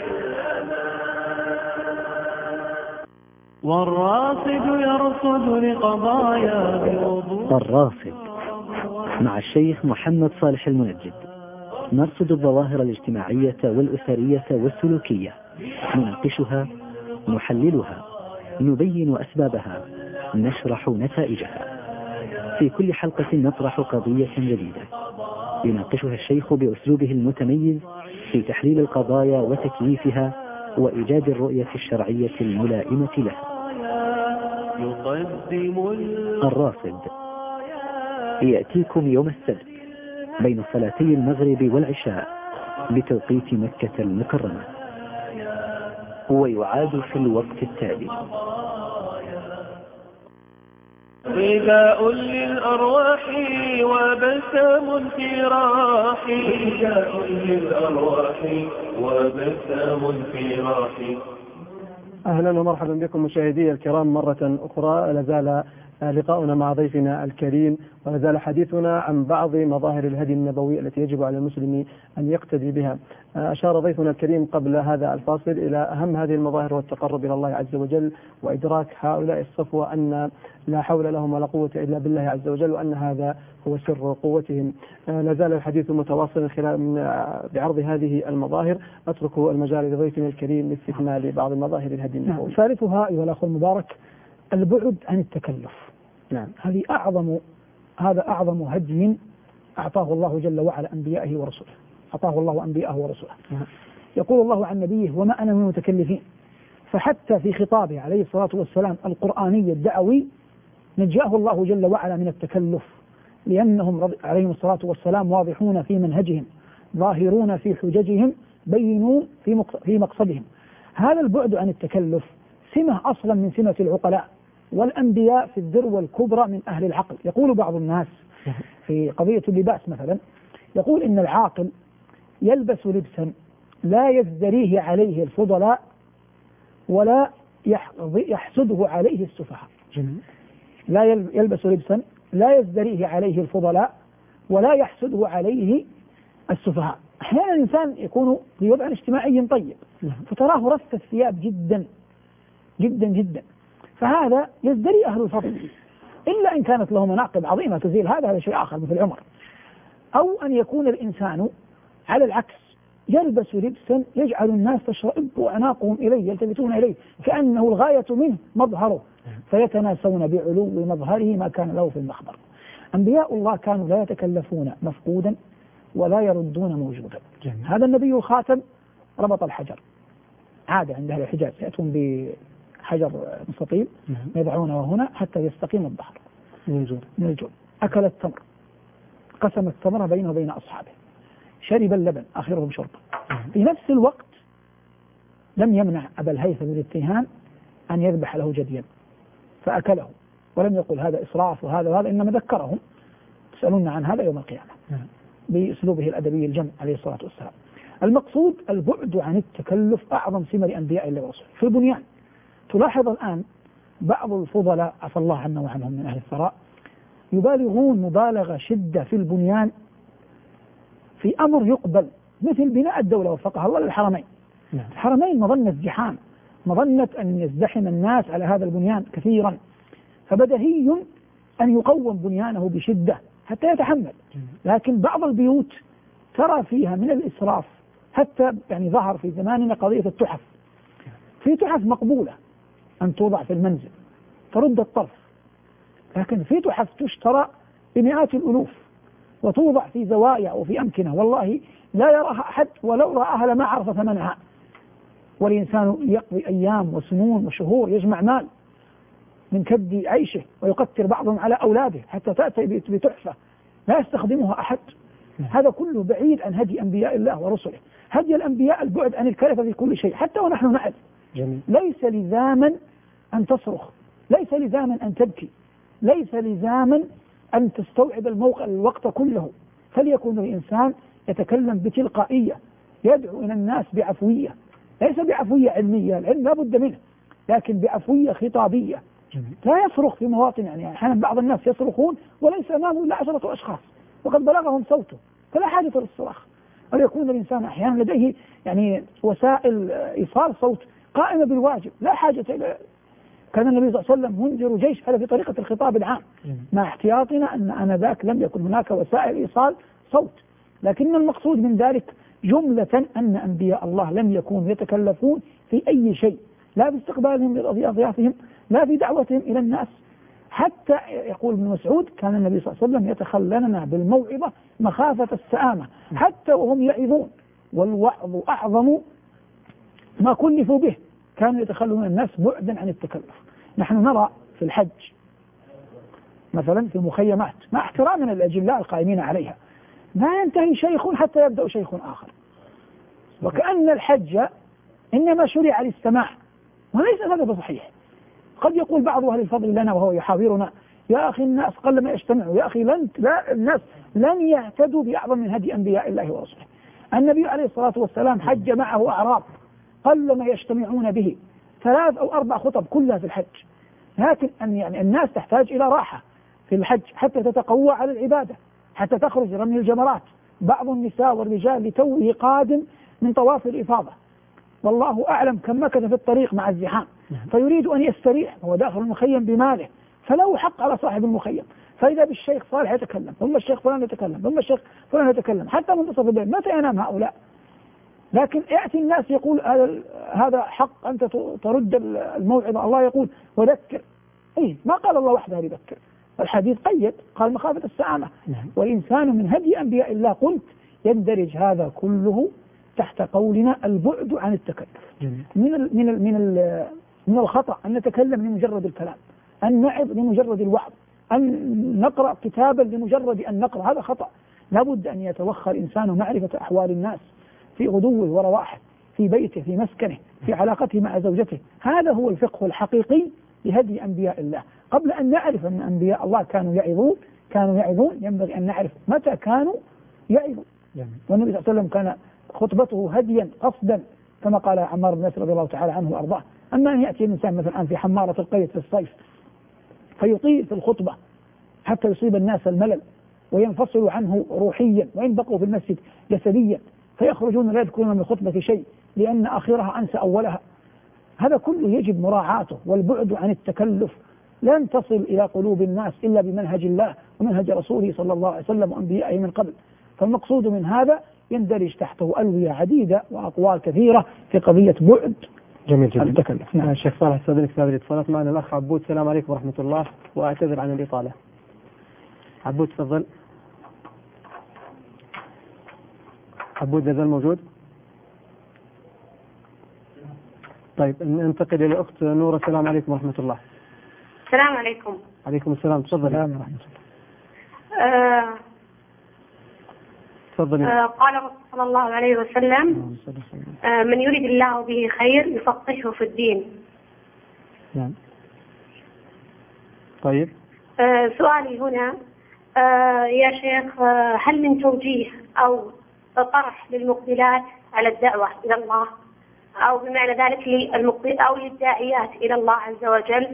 والراصد يرصد لقضايا بوضوح. الراصد مع الشيخ محمد صالح المنجد، نرصد الظواهر الاجتماعية والأسرية والسلوكية، نناقشها، نحللها، نبين أسبابها، نشرح نتائجها. في كل حلقة نطرح قضية جديدة يناقشها الشيخ بأسلوبه المتميز في تحليل القضايا وتكييفها وإيجاد الرؤية الشرعية الملائمة لها. الراصد يأتيكم يوم السبت بين صلاتي المغرب والعشاء بتوقيت مكة المكرمة، ويعاد في الوقت التالي. غذاء للأرواح وبسام في راحي، غذاء للأرواح وبسام في راحي. أهلا ومرحبا بكم مشاهدي الكرام مرة أخرى. لازال لقاؤنا مع ضيفنا الكريم ولازال حديثنا عن بعض مظاهر الهدي النبوي التي يجب على المسلم أن يقتدي بها. أشار ضيفنا الكريم قبل هذا الفاصل إلى أهم هذه المظاهر والتقرب إلى الله عز وجل وإدراك هؤلاء الصفوة أن لا حول لهم ولا قوة إلا بالله عز وجل وأن هذا هو سر قوتهم. لازال الحديث متواصلا بعرض هذه المظاهر. أترك المجال لضيفنا الكريم لاستكمال بعض مظاهر الهدي النبوي. ثالثها أيها الأخ المبارك البعد عن التكلف. نعم. هذا أعظم هدي أعطاه الله جل وعلا أنبيائه ورسله. أعطاه الله أنبيائه ورسله. يقول الله عن نبيه وما أنا من المتكلفين. فحتى في خطابه عليه الصلاة والسلام القرآني الدعوي نجاه الله جل وعلا من التكلف، لأنهم عليهم الصلاة والسلام واضحون في منهجهم، ظاهرون في حججهم، بينون في مقصدهم. هذا البعد عن التكلف سمة أصلا من سمة العقلاء، والأنبياء في الذروة الكبرى من أهل العقل. يقول بعض الناس في قضية اللباس مثلا، يقول إن العاقل يلبس لبسا لا يزدريه عليه الفضلاء ولا يحسده عليه السفهاء. لا يلبس لبسا لا يزدريه عليه الفضلاء ولا يحسده عليه السفهاء. أحيانا الإنسان يكون في وضع اجتماعي طيب فتراه رث الثياب جدا جدا جدا، فهذا يزدري أهل الفضل، إلا إن كانت له مناقب عظيمة تزيل هذا شيء آخر مثل عمر. أو أن يكون الإنسان على العكس يلبس لبسا يجعل الناس تشرئب أعناقهم إليه، يلتفتون إليه كأنه الغاية منه مظهره، فيتناسون بعلو مظهره ما كان له في المخبر. أنبياء الله كانوا لا يتكلفون مفقودا ولا يردون موجودا. هذا النبي الخاتم ربط الحجر، عاد عند أهل الحجاز يأتون بحجر مستطيل يضعونه هنا حتى يستقيم الظهر من الجوع. أكل التمر، قسم التمر بينه وبين أصحابه، شرب اللبن آخرهم شربا. في نفس الوقت لم يمنع أبا الهيثم بن التيهان أن يذبح له جديا فأكله، ولم يقل هذا إسراف وهذا، إنما ذكرهم تسألون عن هذا يوم القيامة بأسلوبه الأدبي الجم عليه الصلاة والسلام. المقصود البعد عن التكلف أعظم سمة لأنبياء الله ورسله. في البنيان تلاحظ الآن بعض الفضلاء عفى الله عنا وعنهم من أهل الثراء يبالغون مبالغة شدة في البنيان في أمر يقبل، مثل بناء الدولة وفقها الله للحرمين. الحرمين مظنة ازدحام، مظنة أن يزدحم الناس على هذا البنيان كثيرا، فبدهي أن يقوم بنيانه بشدة حتى يتحمل. لكن بعض البيوت ترى فيها من الإسراف، حتى يعني ظهر في زماننا قضية التحف. في تحف مقبولة أن توضع في المنزل ترد الطرف، لكن في تحف تشترى بمئات الألوف وتوضع في زوايا وفي أمكنة والله لا يراها أحد، ولو رآها لما عرف ثمنها. والإنسان يقضي أيام وسنون وشهور يجمع مال من كد عيشه ويقتر بعضهم على أولاده حتى تأتي بتحفة لا يستخدمها أحد. هذا كله بعيد عن هدي أنبياء الله ورسله. هدي الأنبياء البعد عن الكلفة في كل شيء، حتى ونحن نعد. ليس لزاما أن تصرخ، ليس لزاما أن تبكي، ليس لزاما أن تستوعب الوقت كله. فليكن الإنسان يتكلم بتلقائية، يدعو إلى الناس بعفوية، ليس بعفوية علمية، العلم لا بد منه، لكن بعفوية خطابية. لا يصرخ في مواطن، يعني أحيانا بعض الناس يصرخون وليس أمامه إلا 10 أشخاص وقد بلغهم صوته، فلا حاجة للصراخ. وليكون الإنسان أحيانا لديه يعني وسائل إيصال صوت قائمة بالواجب، لا حاجة إلى. كان النبي صلى الله عليه وسلم منذر جيش هذا في طريقة الخطاب العام، مع احتياطنا أن آنذاك لم يكن هناك وسائل إيصال صوت. لكن المقصود من ذلك جملة أن أنبياء الله لم يكونوا يتكلفون في أي شيء، لا في استقبالهم لأضيافهم، لا في دعوتهم إلى الناس. حتى يقول ابن مسعود كان النبي صلى الله عليه وسلم يتخللنا بالموعظة مخافة السآمة، حتى وهم يعظون، والوعظ أعظم ما كلفوا به. كانوا يتخلون الناس بعدا عن التكلف. نحن نرى في الحج مثلا في المخيمات مع احترامنا للأجلاء القائمين عليها ما ينتهي شيخ حتى يبدأ شيخ آخر، وكأن الحج إنما شرع للسماع، وليس هذا بصحيح. قد يقول بعض أهل الفضل لنا وهو يحاورنا يا أخي الناس قلما يجتمعوا، يا أخي الناس لن يهتدوا بأعظم من هدي أنبياء الله ورسله. النبي عليه الصلاة والسلام حج معه أعراب قلما يجتمعون به، 3 أو 4 خطب كلها في الحج، لكن أن يعني الناس تحتاج إلى راحة في الحج حتى تتقوى على العبادة، حتى تخرج رمي الجمرات. بعض النساء والرجال لتوه قادم من طواف الإفاضة، والله أعلم كم مكث في الطريق مع الزحام، فيريد أن يستريح وهو داخل المخيم بماله، فله حق على صاحب المخيم. فإذا بالشيخ صالح يتكلم، ثم الشيخ فلان يتكلم، ثم الشيخ فلان يتكلم حتى منتصف الليل، متى ينام هؤلاء؟ لكن يأتي الناس يقول هذا حق أنت ترد الموعظة. الله يقول وذكر، ما قال الله وحده يذكر، الحديث قيد قال مخافة السعامة. والإنسان من هدي أنبياء الله قلت يندرج هذا كله تحت قولنا البعد عن التكلف. من الخطأ أن نتكلم لمجرد الكلام، أن نعظ لمجرد الوعظ، أن نقرأ كتابا لمجرد أن نقرأ، هذا خطأ. لابد أن يتوخى الإنسان معرفة أحوال الناس في غدوه ورواحه، في بيته، في مسكنه، في علاقته مع زوجته. هذا هو الفقه الحقيقي لهدي أنبياء الله. قبل أن نعرف أن أنبياء الله كانوا يعظون ينبغي أن نعرف متى كانوا يعظون. والنبي صلى الله عليه وسلم كان خطبته هديا قصدا كما قال عمار بن ياسر رضي الله تعالى عنه وأرضاه. أما أن يأتي الإنسان مثلا في حمارة القيد في الصيف فيطيل في الخطبة حتى يصيب الناس الملل وينفصل عنه روحيا، وإن بقوا في المسجد جسديا فيخرجون لا يذكرون من الخطبة شيء لأن آخرها أنسى أولها. هذا كله يجب مراعاته والبعد عن التكلف. لن تصل إلى قلوب الناس إلا بمنهج الله ومنهج رسوله صلى الله عليه وسلم وأنبيائه من قبل. فالمقصود من هذا يندرج تحته ألوية عديدة وأقوال كثيرة في قضية بعد. جميل جدا. التكلف. نعم. الشيخ صالح استاذنك في هذه الاتصالات. معنا الأخ عبود. السلام عليكم ورحمة الله وأعتذر عن الإطالة. عبود تفضل. عبود يزال موجود؟ طيب ننتقل إلى أخت نورة. السلام عليكم ورحمة الله. السلام عليكم. عليكم السلام. تفضل. السلام ورحمة الله. تفضل. قال الرسول صلى الله عليه وسلم من يريد الله به خير يفقهه في الدين. نعم. طيب. سؤالي هنا يا شيخ، هل من توجيه أو طرح للمقبلات على الدعوة إلى الله، أو بمعنى ذلك أو للداعيات إلى الله عز وجل،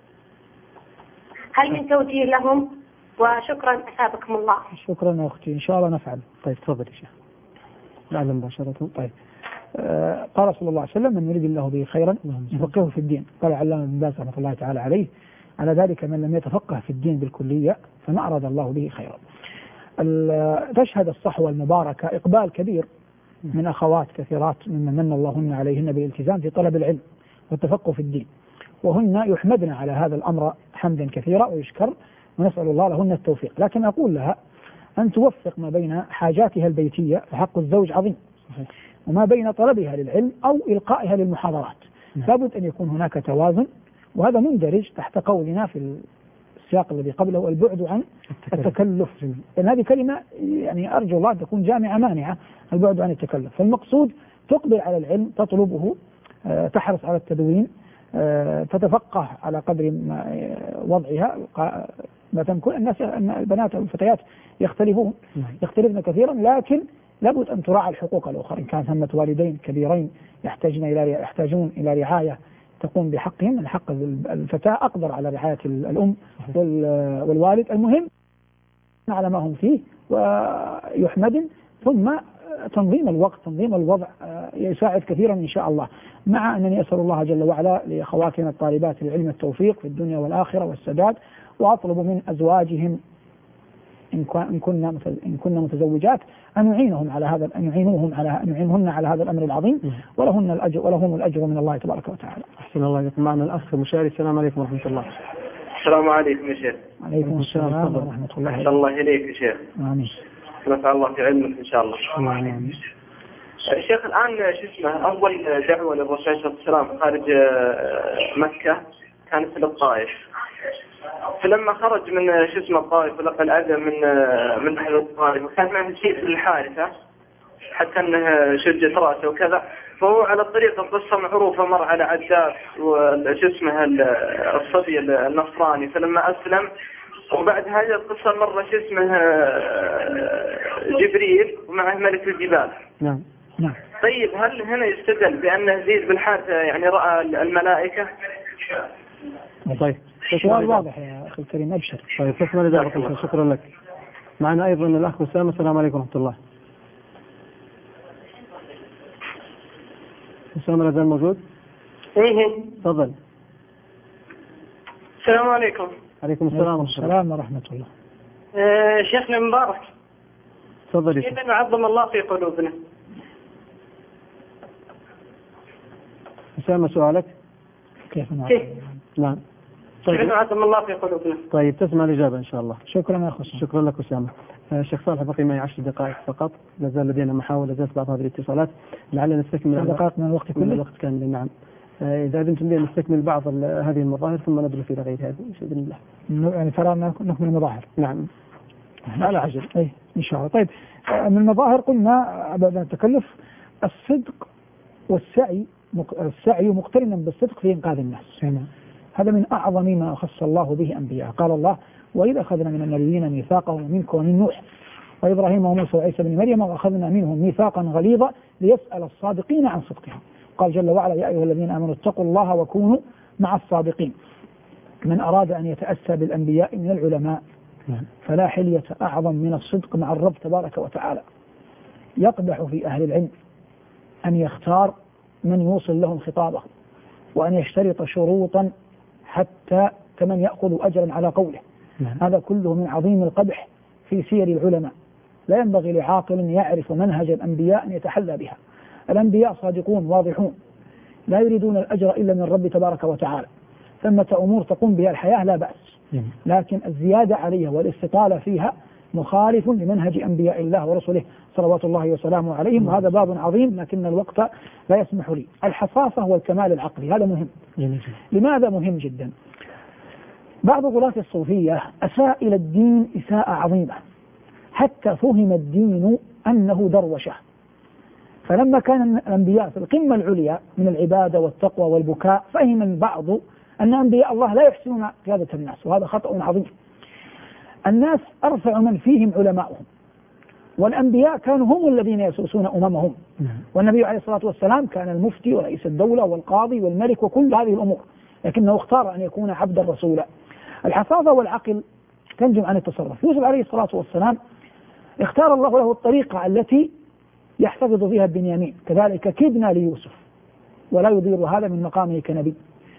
هل من توجيه لهم؟ وشكرا أثابكم الله. شكرا يا أختي، إن شاء الله نفعل. طيب تفضل يا شيخ. نعلم مباشرة. طيب. قال صلى الله عليه وسلم من يريد الله به خيرا يفقهه في الدين. قال علامة بن باز رحمة الله تعالى عليه على ذلك من لم يتفقه في الدين بالكلية فما أراد الله به خيرا. تشهد الصحوة المباركة إقبال كبير من أخوات كثيرات ممن من اللهن عليهن بالالتزام في طلب العلم والتفقه في الدين، وهن يحمدن على هذا الأمر حمدا كثيرا ويشكر، ونسأل الله لهن التوفيق. لكن أقول لها أن توفق ما بين حاجاتها البيتية فحق الزوج عظيم، وما بين طلبها للعلم أو إلقائها للمحاضرات. لابد أن يكون هناك توازن، وهذا مندرج تحت قولنا في السياق الذي قبله البعد عن التكلف. لأن هذه كلمة يعني أرجو الله تكون جامعة مانعة، البعد عن التكلف. فالمقصود تقبل على العلم، تطلبه، تحرص على التدوين، تتفقه على قدر وضعها. ما تكون الناس البنات والفتيات يختلفن كثيرا، لكن لابد أن تراعى الحقوق الأخرى. إن كان ثمة والدين كبيرين يحتاجون إلى رعاية تقوم بحقهم، الحق الفتاة أقدر على رعاية الأم والوالد. المهم على ما هم فيه ويحمد، ثم تنظيم الوقت، تنظيم الوضع يساعد كثيرا إن شاء الله. مع أنني أسأل الله جل وعلا لأخواتنا الطالبات العلم التوفيق في الدنيا والآخرة والسداد، وأطلب من أزواجهم إن كنا متزوجات أن يعينهم على هذا، أن يعينهن على هذا الأمر العظيم، ولهم الأجر من الله تبارك وتعالى. أحسن الله إليكم. معنا الأخ مشاري. السلام عليكم ورحمة الله. السلام عليكم يا شيخ. عليكم السلام ورحمة الله. أحسن الله إليك يا شيخ. آمين. نسأل الله في علمك إن شاء الله. آمين. الشيخ الآن أول دعوة للرسول صلى الله عليه وسلم خارج مكة كانت للطائف، فلما خرج من الطائف ولقى الأذى من أهل الطائف، وكان معه شيء في الحارثة حتى أنه شجت رأسه وكذا، فهو على الطريق القصة معروفة، مر على عداس الصبي النصراني، فلما أسلم وبعد هذه القصة مر جبريل ومعه ملك الجبال. نعم. طيب هل هنا يستدل بأن زيد بن حارثة يعني رأى الملائكة؟ طيب السؤال واضح يا أخي الكريم، أبشر. طيب تسمع إجابة. شكرا لك. معنا أيضا الأخ أسامة. السلام عليكم ورحمة الله. أسامة الأذان موجود؟ إيه تفضل. السلام عليكم. عليكم السلام ورحمة الله. شيخنا مبارك. تفضل. كيف نعظم الله في قلوبنا؟ أسامة سؤالك؟ كيف نعم. كيف نعظم الله في قلوبنا؟ طيب تسمع الإجابة إن شاء الله. شكرا يا أخي. شكرا لك أسامة. الشيخ صالح بقي معي 10 دقائق فقط، لا زال لدينا محاولة جلسة بعض هذه الاتصالات، لعلنا نستكمل دقائق من الوقت كله. الوقت كامل. نعم. إذا أذنتم لي نستكمل بعض هذه المظاهر ثم ندرس إلى غير هذه بإذن الله. يعني ترى نكمل المظاهر. نعم. على عجل. إيه إن شاء الله. طيب من المظاهر قلنا بعد التكلف الصدق والسعي مقترنا بالصدق في إنقاذ الناس. هذا من أعظم ما خص الله به أنبياء. قال الله: وإذا أخذنا من النبيين ميثاقهم ومنكم ومن نوح وإبراهيم وموسى وعيسى بن مريم وأخذنا منهم ميثاقا غليظا ليسأل الصادقين عن صدقهم. قال جل وعلا: يا أيها الذين آمنوا اتقوا الله وكونوا مع الصادقين. من أراد أن يتأسى بالأنبياء من العلماء فلا حلية أعظم من الصدق مع الرب تبارك وتعالى. يقدح في أهل العلم أن يختار من يوصل لهم خطابه وأن يشترط شروطا حتى كمن يأخذ أجرا على قوله. هذا كله من عظيم القدح في سير العلماء. لا ينبغي لعاقل يعرف منهج الأنبياء أن يتحلى بها. الأنبياء صادقون واضحون، لا يريدون الأجر إلا من الرب تبارك وتعالى. ثمة أمور تقوم بها الحياة لا بأس، لكن الزيادة عليها والاستطالة فيها مخالف لمنهج أنبياء الله ورسله صلوات الله وسلامه عليهم، وهذا باب عظيم لكن الوقت لا يسمح لي. الحصافة هو الكمال العقلي، هذا مهم. لماذا مهم جدا؟ بعض غلاة الصوفية أساء إلى الدين إساءة عظيمة حتى فهم الدين أنه دروشة. فلما كان الأنبياء في القمة العليا من العبادة والتقوى والبكاء، فهم البعض أن أنبياء الله لا يحسنون قيادة الناس، وهذا خطأ عظيم. الناس أرفع من فيهم علماؤهم، والأنبياء كانوا هم الذين يسوسون أممهم. والنبي عليه الصلاة والسلام كان المفتي ورئيس الدولة والقاضي والملك وكل هذه الأمور، لكنه اختار أن يكون عبدا رسولا. الحفاظة والعقل تنجم عن التصرف. يوسف عليه الصلاة والسلام اختار الله له الطريقة التي يحتفظ فيها بنيامين، كذلك كدنا ليوسف، ولا يضير هذا من مقامه كنبي.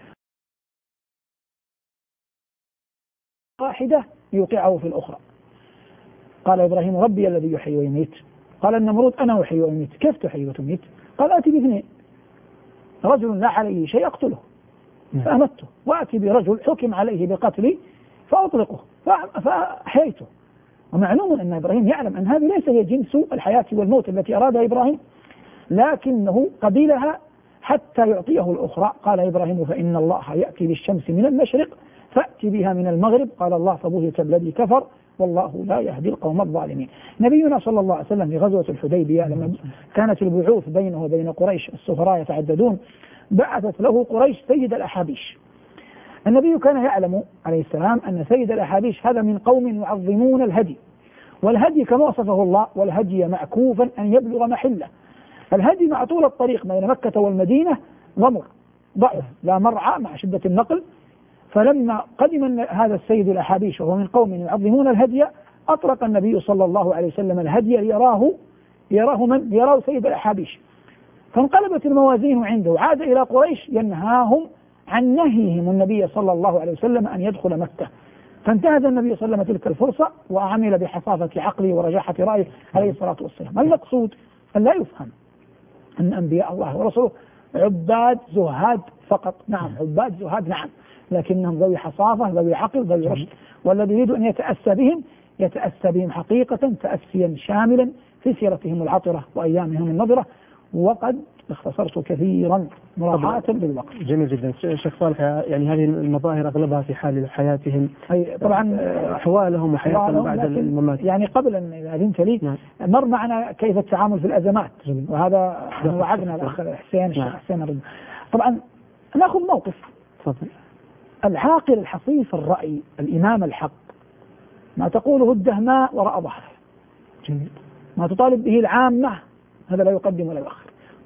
واحدة يوقعه في الأخرى. قال إبراهيم: ربي الذي يحيي ويميت. قال النمرود: أنا أحيي وأميت. كيف تحيي وتميت؟ قال: آتي باثنين، رجل لا عليه شيء أقتله فأمته، وآتي برجل حكم عليه بقتلي فأطلقه فأحييته. ومعلوم أن إبراهيم يعلم أن هذه ليس هي جنس الحياة والموت التي أرادها إبراهيم، لكنه قبلها حتى يعطيه الأخرى. قال إبراهيم: فإن الله يأتي بالشمس من المشرق فأتي بها من المغرب. قال الله: فبهت الذي كفر والله لا يهدي القوم الظالمين. نبينا صلى الله عليه وسلم في غزوة الحديبية لما كانت البعوث بينه وبين قريش السفراء يتعددون، بعثت له قريش سيد الأحابيش. النبي كان يعلم عليه السلام أن سيد الأحابيش هذا من قوم يعظمون الهدي، والهدي كما وصفه الله: والهدي معكوفا أن يبلغ محله. الهدي مع طول الطريق بين مكة والمدينة ضمر ضعف لا مرعى مع شدة النقل. فلما قدم هذا السيد الأحابيش وهو من قوم يعظمون الهدي، أطلق النبي صلى الله عليه وسلم الهدي ليراه سيد الأحابيش. فانقلبت الموازين عنده، عاد إلى قريش ينهاهم عن نهيهم النبي صلى الله عليه وسلم أن يدخل مكة. فانتهز النبي صلى الله عليه وسلم تلك الفرصة وعمل بحصافة عقله ورجاحة رأيه عليه الصلاة والسلام. المقصود أن لا يفهم أن أنبياء الله ورسوله عباد زهاد فقط. نعم عباد زهاد، نعم، لكنهم ذوي حصافة ذوي عقل ذوي رشد، والذي يريد أن يتأسى بهم يتأسى بهم حقيقة تأسيا شاملا في سيرتهم العطرة وأيامهم النضرة. وقد اختصرت كثيرا مراعاة بالوقت. جميل جدا. شيخ صالح، يعني هذه المظاهر أغلبها في حال حياتهم، أي طبعا أحوالهم وحياتهم بعد الممات. يعني قبل أن أذنت لي مر معنا كيف التعامل في الأزمات، وهذا وعدنا الأخ حسين الشيخ حسين. طبعا نأخذ موقف. العاقل الحصيف الرأي الإمام الحق ما تقوله الدهماء وراء ظهره، ما تطالب به العامة هذا لا يقدم ولا يؤخر.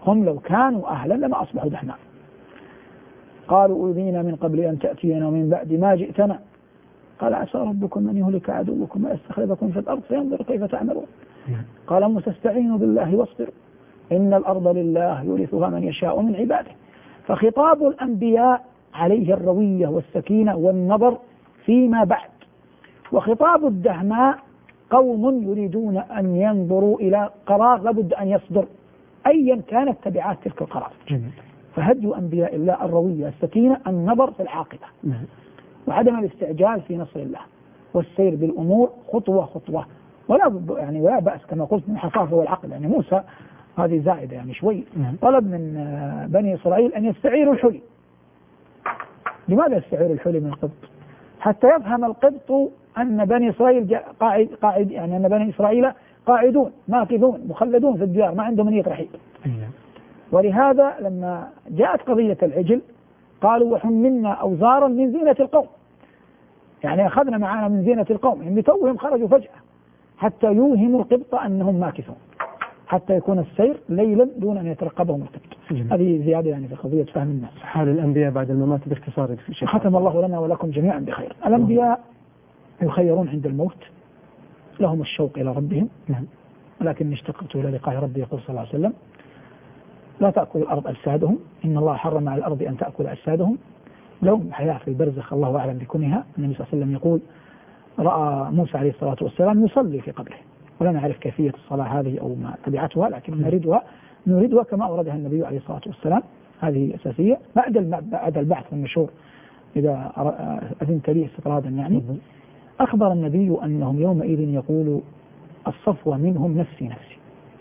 هم لو كانوا أهلا لما أصبحوا دحنا. قالوا أوذينا من قبل أن تأتينا ومن بعد ما جئتنا قال عسى ربكم أن يهلك عدوكم ويستخلفكم في الأرض فينظر كيف تعملون. قال موسى استعينوا بالله واصبروا إن الأرض لله يورثها من يشاء من عباده. فخطاب الأنبياء عليه الروية والسكينة والنظر فيما بعد، وخطاب الدهماء قوم يريدون أن ينظروا إلى قرار لابد أن يصدر أيا كانت تبعات تلك القرار. فهدي أنبياء الله الروية السكينة النظر في العاقبة وعدم الاستعجال في نصر الله والسير بالأمور خطوة خطوة، ولا بأس كما قلت من الحصافة والعقل. يعني موسى هذه زائدة يعني شوي، طلب من بني إسرائيل أن يستعيروا الحلي. لماذا يستعيروا الحلي من القبط؟ حتى يفهم القبط أن بني إسرائيل قاعد يعني أن بني إسرائيل قاعدون ماكثون مخلدون في الديار ما عندهم نية رحيل. ولهذا لما جاءت قضية العجل قالوا وحملنا أوزارا من زينة القوم، يعني أخذنا معنا من زينة القوم، يعني توهم خرجوا فجأة حتى يوهموا القبط أنهم ماكثون، حتى يكون السير ليلا دون أن يترقبهم القبط. هذه زيادة يعني في قضية فهم الناس. حال الأنبياء بعد الممات باختصار. ختم الله لنا ولكم جميعا بخير. الأنبياء يخيرون عند الموت، لهم الشوق إلى ربهم، ولكن اشتقت إلى لقاء ربي يقول صلى الله عليه وسلم لا تأكل الأرض أجسادهم إن الله حرم على الأرض أن تأكل أجسادهم. لهم حياة في البرزخ الله أعلم بكونها. النبي صلى الله عليه وسلم يقول رأى موسى عليه الصلاة والسلام يصلي في قبره، ولا نعرف كيفية الصلاة هذه أو ما تبعتها، لكن نريدها كما أوردها النبي عليه الصلاة والسلام. هذه أساسية. بعد البحث المشهور إذا أذنت لي استطرادا يعني، أخبر النبي أنهم يومئذ يقول الصفوة منهم نفسي نفسي.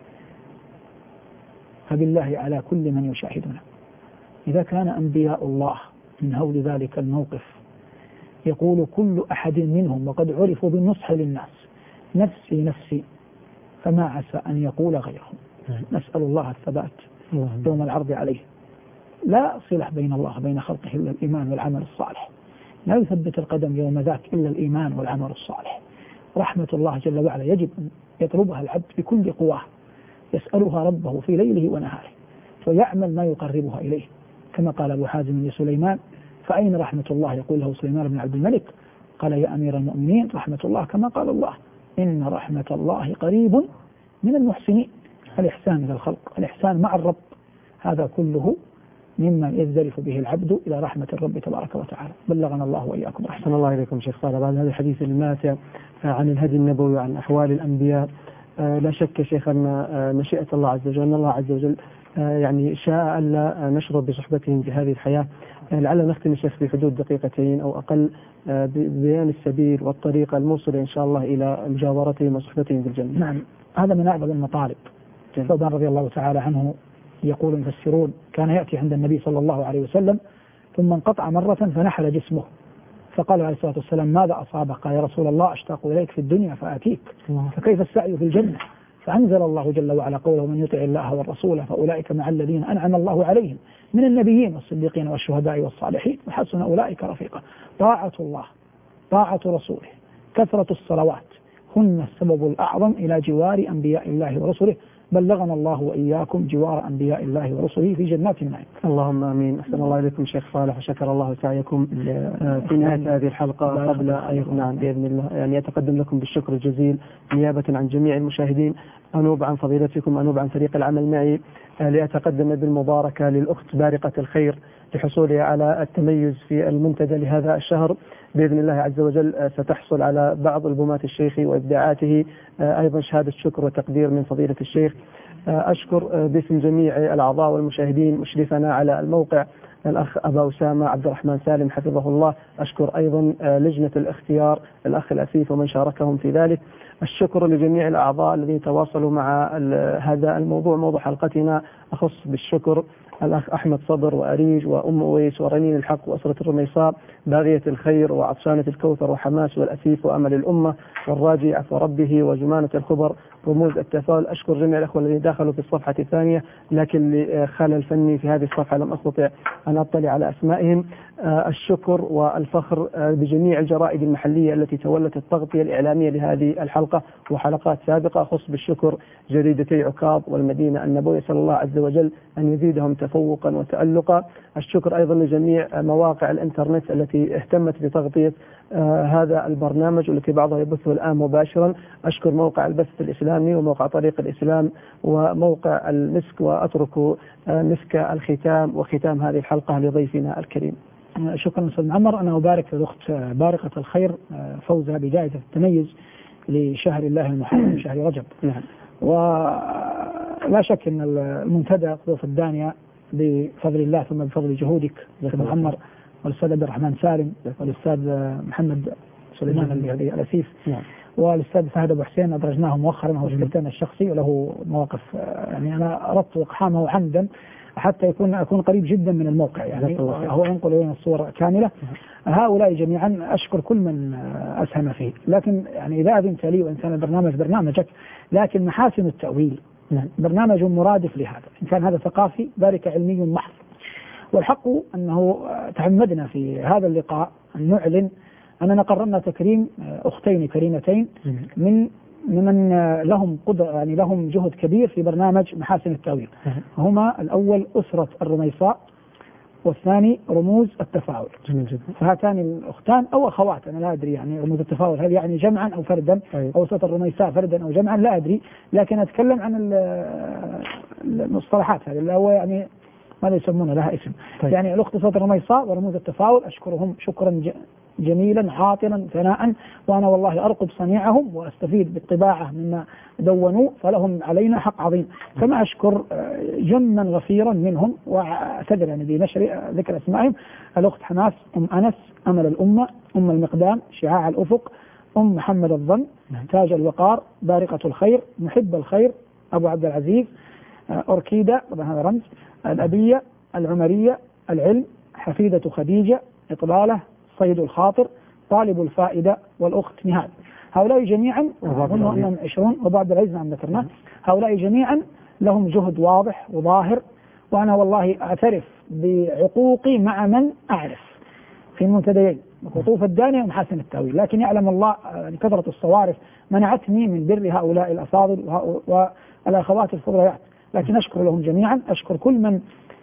فبالله على كل من يشاهدنا إذا كان أنبياء الله من هول ذلك الموقف يقول كل أحد منهم وقد عرفوا بالنصح للناس نفسي نفسي، فما عسى أن يقول غيرهم. نسأل الله الثبات يوم العرض عليه. لا صلح بين الله بين خلقه إلا الإيمان والعمل الصالح، لا يثبت القدم يوم ذاك إلا الإيمان والعمل الصالح. رحمة الله جل وعلا يجب أن يطلبها العبد بكل قواه، يسألها ربه في ليله ونهاره ويعمل ما يقربها إليه، كما قال أبو حازم لسليمان فأين رحمة الله؟ يقول له سليمان بن عبد الملك قال يا أمير المؤمنين رحمة الله كما قال الله إن رحمة الله قريب من المحسنين. الإحسان إلى الخلق، الإحسان مع الرب، هذا كله مما يزدرف به العبد إلى رحمة الرب تبارك وتعالى. بلغنا الله وإياكم. أحسن الله إليكم شيخ صالح. بعد هذا الحديث الماتع عن الهدي النبوي وعن أحوال الأنبياء، لا شك شيخ أن مشيئة الله عز وجل أن الله عز وجل يعني شاء ألا نشرب بصحبتهم في هذه الحياة. لعل نختم الشيخ في حدود دقيقتين أو أقل ببيان السبيل والطريقة الموصلة إن شاء الله إلى مجاورتهم وصحبتهم في الجنة. نعم، هذا من أعظم المطالب. ثوبان رضي الله تعالى عنه يقول المفسرون كان يأتي عند النبي صلى الله عليه وسلم ثم انقطع مرة فنحل جسمه، فقال عليه الصلاة والسلام ماذا أصابك؟ قال يا رسول الله أشتاق إليك في الدنيا فآتيك، فكيف السعي في الجنة؟ فأنزل الله جل وعلا قوله من يطع الله والرسول فأولئك مع الذين أنعم الله عليهم من النبيين والصديقين والشهداء والصالحين وحسن أولئك رفيقا. طاعة الله طاعة رسوله كثرة الصلوات هن السبب الأعظم إلى جوار أنبياء الله ورسله. بلغنا الله وإياكم جوار أنبياء الله ورسله في جنات النعيم. اللهم آمين. أحسن الله إليكم شيخ صالح وشكر الله سعيكم. في نهاية هذه الحلقة قبل أن بإذن الله يعني أتقدم لكم بالشكر الجزيل نيابة عن جميع المشاهدين، أنوب عن فضيلتكم، أنوب عن فريق العمل معي، لأتقدم بالمباركة للأخت بارقة الخير لحصولها على التميز في المنتدى لهذا الشهر. بإذن الله عز وجل ستحصل على بعض ألبومات الشيخ وإبداعاته، أيضا شهادة شكر وتقدير من فضيلة الشيخ. أشكر باسم جميع الأعضاء والمشاهدين مشرفنا على الموقع الأخ أبا أسامة عبد الرحمن سالم حفظه الله. أشكر أيضا لجنة الاختيار الأخ الأسيف ومن شاركهم في ذلك. الشكر لجميع الأعضاء الذين تواصلوا مع هذا الموضوع، موضوع حلقتنا أخص بالشكر الأخ أحمد صدر وأريج وأم أويس ورنين الحق وأسرة الرميصاء، باغية الخير وعطشانة الكوثر وحماس والأسيف وأمل الأمة والراجي عفو ربه وجمانة الخبر رموز التفاؤل. أشكر جميع الأخوة الذين دخلوا في الصفحة الثانية، لكن لخلل فني في هذه الصفحة لم أستطع أن أطلع على أسمائهم. الشكر والفخر بجميع الجرائد المحلية التي تولت التغطية الإعلامية لهذه الحلقة وحلقات سابقة، خص بالشكر جريدتي عكاظ والمدينة النبوية، أسأل الله عز وجل أن يزيدهم تفوقا وتألقا. الشكر أيضا لجميع مواقع الإنترنت التي اهتمت بتغطية هذا البرنامج والتي بعضها يبثه الآن مباشرا. أشكر موقع البث الإسلامي وموقع طريق الإسلام وموقع المسك، وأترك مسك الختام وختام هذه الحلقة لضيفنا الكريم. شكرا أستاذ معمر. أنا أبارك للأخت بارقة الخير فوزها بجائزة التميز لشهر الله المحرم شهر رجب. نعم. ولا شك أن المنتدى قطوف الدانية بفضل الله ثم بفضل جهودك أستاذ معمر والأستاذ عبد الرحمن سالم والأستاذ محمد سليمان الأسيف والأستاذ فهد أبو حسين أدرجناه مؤخرا، هو سكرتيرنا الشخصي وله مواقف، يعني أنا أردت إقحامه عمدا حتى أكون قريب جدا من الموقع، يعني هو ينقل إلينا الصور كاملة. هؤلاء جميعا أشكر كل من أسهم فيه، لكن يعني إذا أذنت لي وإن كان البرنامج برنامجك، لكن محاسن التأويل برنامج مرادف لهذا، إن كان هذا ثقافي ذلك علمي محض. والحق أنه تعمدنا في هذا اللقاء أن نعلن أننا قررنا تكريم أختين كريمتين من لهم قدرة، يعني لهم جهد كبير في برنامج محاسن التأويل. هما الأول أسرة الرميصاء والثاني رموز التفاؤل. فهاتان الأختان أو أخوات أنا لا أدري، يعني رموز التفاؤل هل يعني جمعا أو فردا، أو أسرة الرميصاء فردا أو جمعا لا أدري، لكن أتكلم عن المصطلحات هذه اللي هو يعني ماذا يسمونه لها اسم. يعني الأخت أسرة الرميصاء ورموز التفاؤل أشكرهم شكرا جميلا عاطلا ثناء، وأنا والله أرقب صنيعهم وأستفيد بالطباعة مما دونوا، فلهم علينا حق عظيم. كما أشكر جما غفيرا منهم وأعتذر يعني بنشر ذكر أسمائهم: الأخت حماس، أم أنس، أمل الأمة، أم المقدام، شعاع الأفق، أم محمد الظن، تاج الوقار، بارقة الخير، محب الخير، أبو عبد العزيز، أوركيدا طبعا هذا رمز، الأبية، العمرية، العلم، حفيدة خديجة، إطلالة، صيد الخاطر، طالب الفائدة، والأخت نهاد. هؤلاء جميعا هم 20 وبعد العزم عن ذكرنا. هؤلاء جميعا لهم جهد واضح وظاهر، وأنا والله أعترف بعقوقي مع من أعرف في المنتديين قطوف الدانية ومحاسن التأويل، لكن يعلم الله كثرة الصوارف منعتني من بر هؤلاء الأفاضل والأخوات الفضليات، لكن أشكر لهم جميعا. أشكر كل من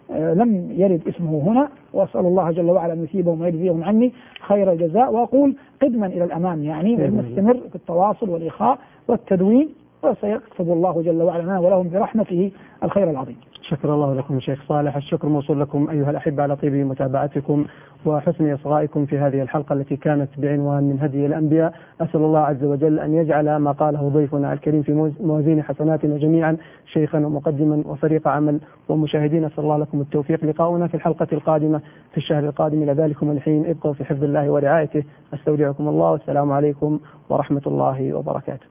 لم يرد اسمه هنا، وأسأل الله جل وعلا أن يثيبهم ويجزيهم عني خير الجزاء، وأقول قدما إلى الأمام يعني نستمر في التواصل والإخاء والتدوين، وسيكتب الله جل وعلا لنا ولهم برحمته الخير العظيم. شكر الله لكم شيخ صالح. الشكر موصول لكم أيها الأحبة على طيب متابعتكم وحسن إصغائكم في هذه الحلقة التي كانت بعنوان من هدي الأنبياء. أسأل الله عز وجل أن يجعل ما قاله ضيفنا الكريم في موازين حسناتنا جميعا، شيخا ومقدما وفريق عمل ومشاهدين. أسأل الله لكم التوفيق. لقاؤنا في الحلقة القادمة في الشهر القادم. إلى ذلكم الحين ابقوا في حفظ الله ورعايته. أستودعكم الله، والسلام عليكم ورحمة الله وبركاته.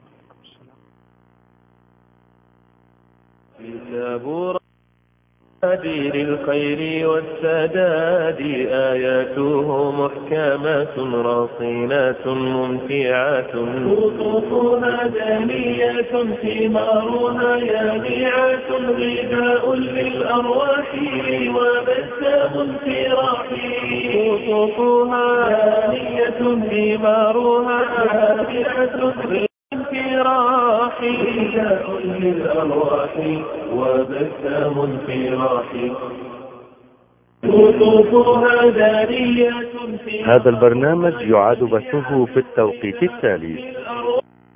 هدي للخير والسداد آياته محكمات رصينات ممتعات، خطوطها دانية ثمارها يانعات، غذاء للأرواح وبسام في راحي، خطوطها دانية ثمارها يانعة في راحي، غذاء للأرواح وبسام في راحي، قطوفها دانية. هذا البرنامج يعاد بثه في التوقيت التالي.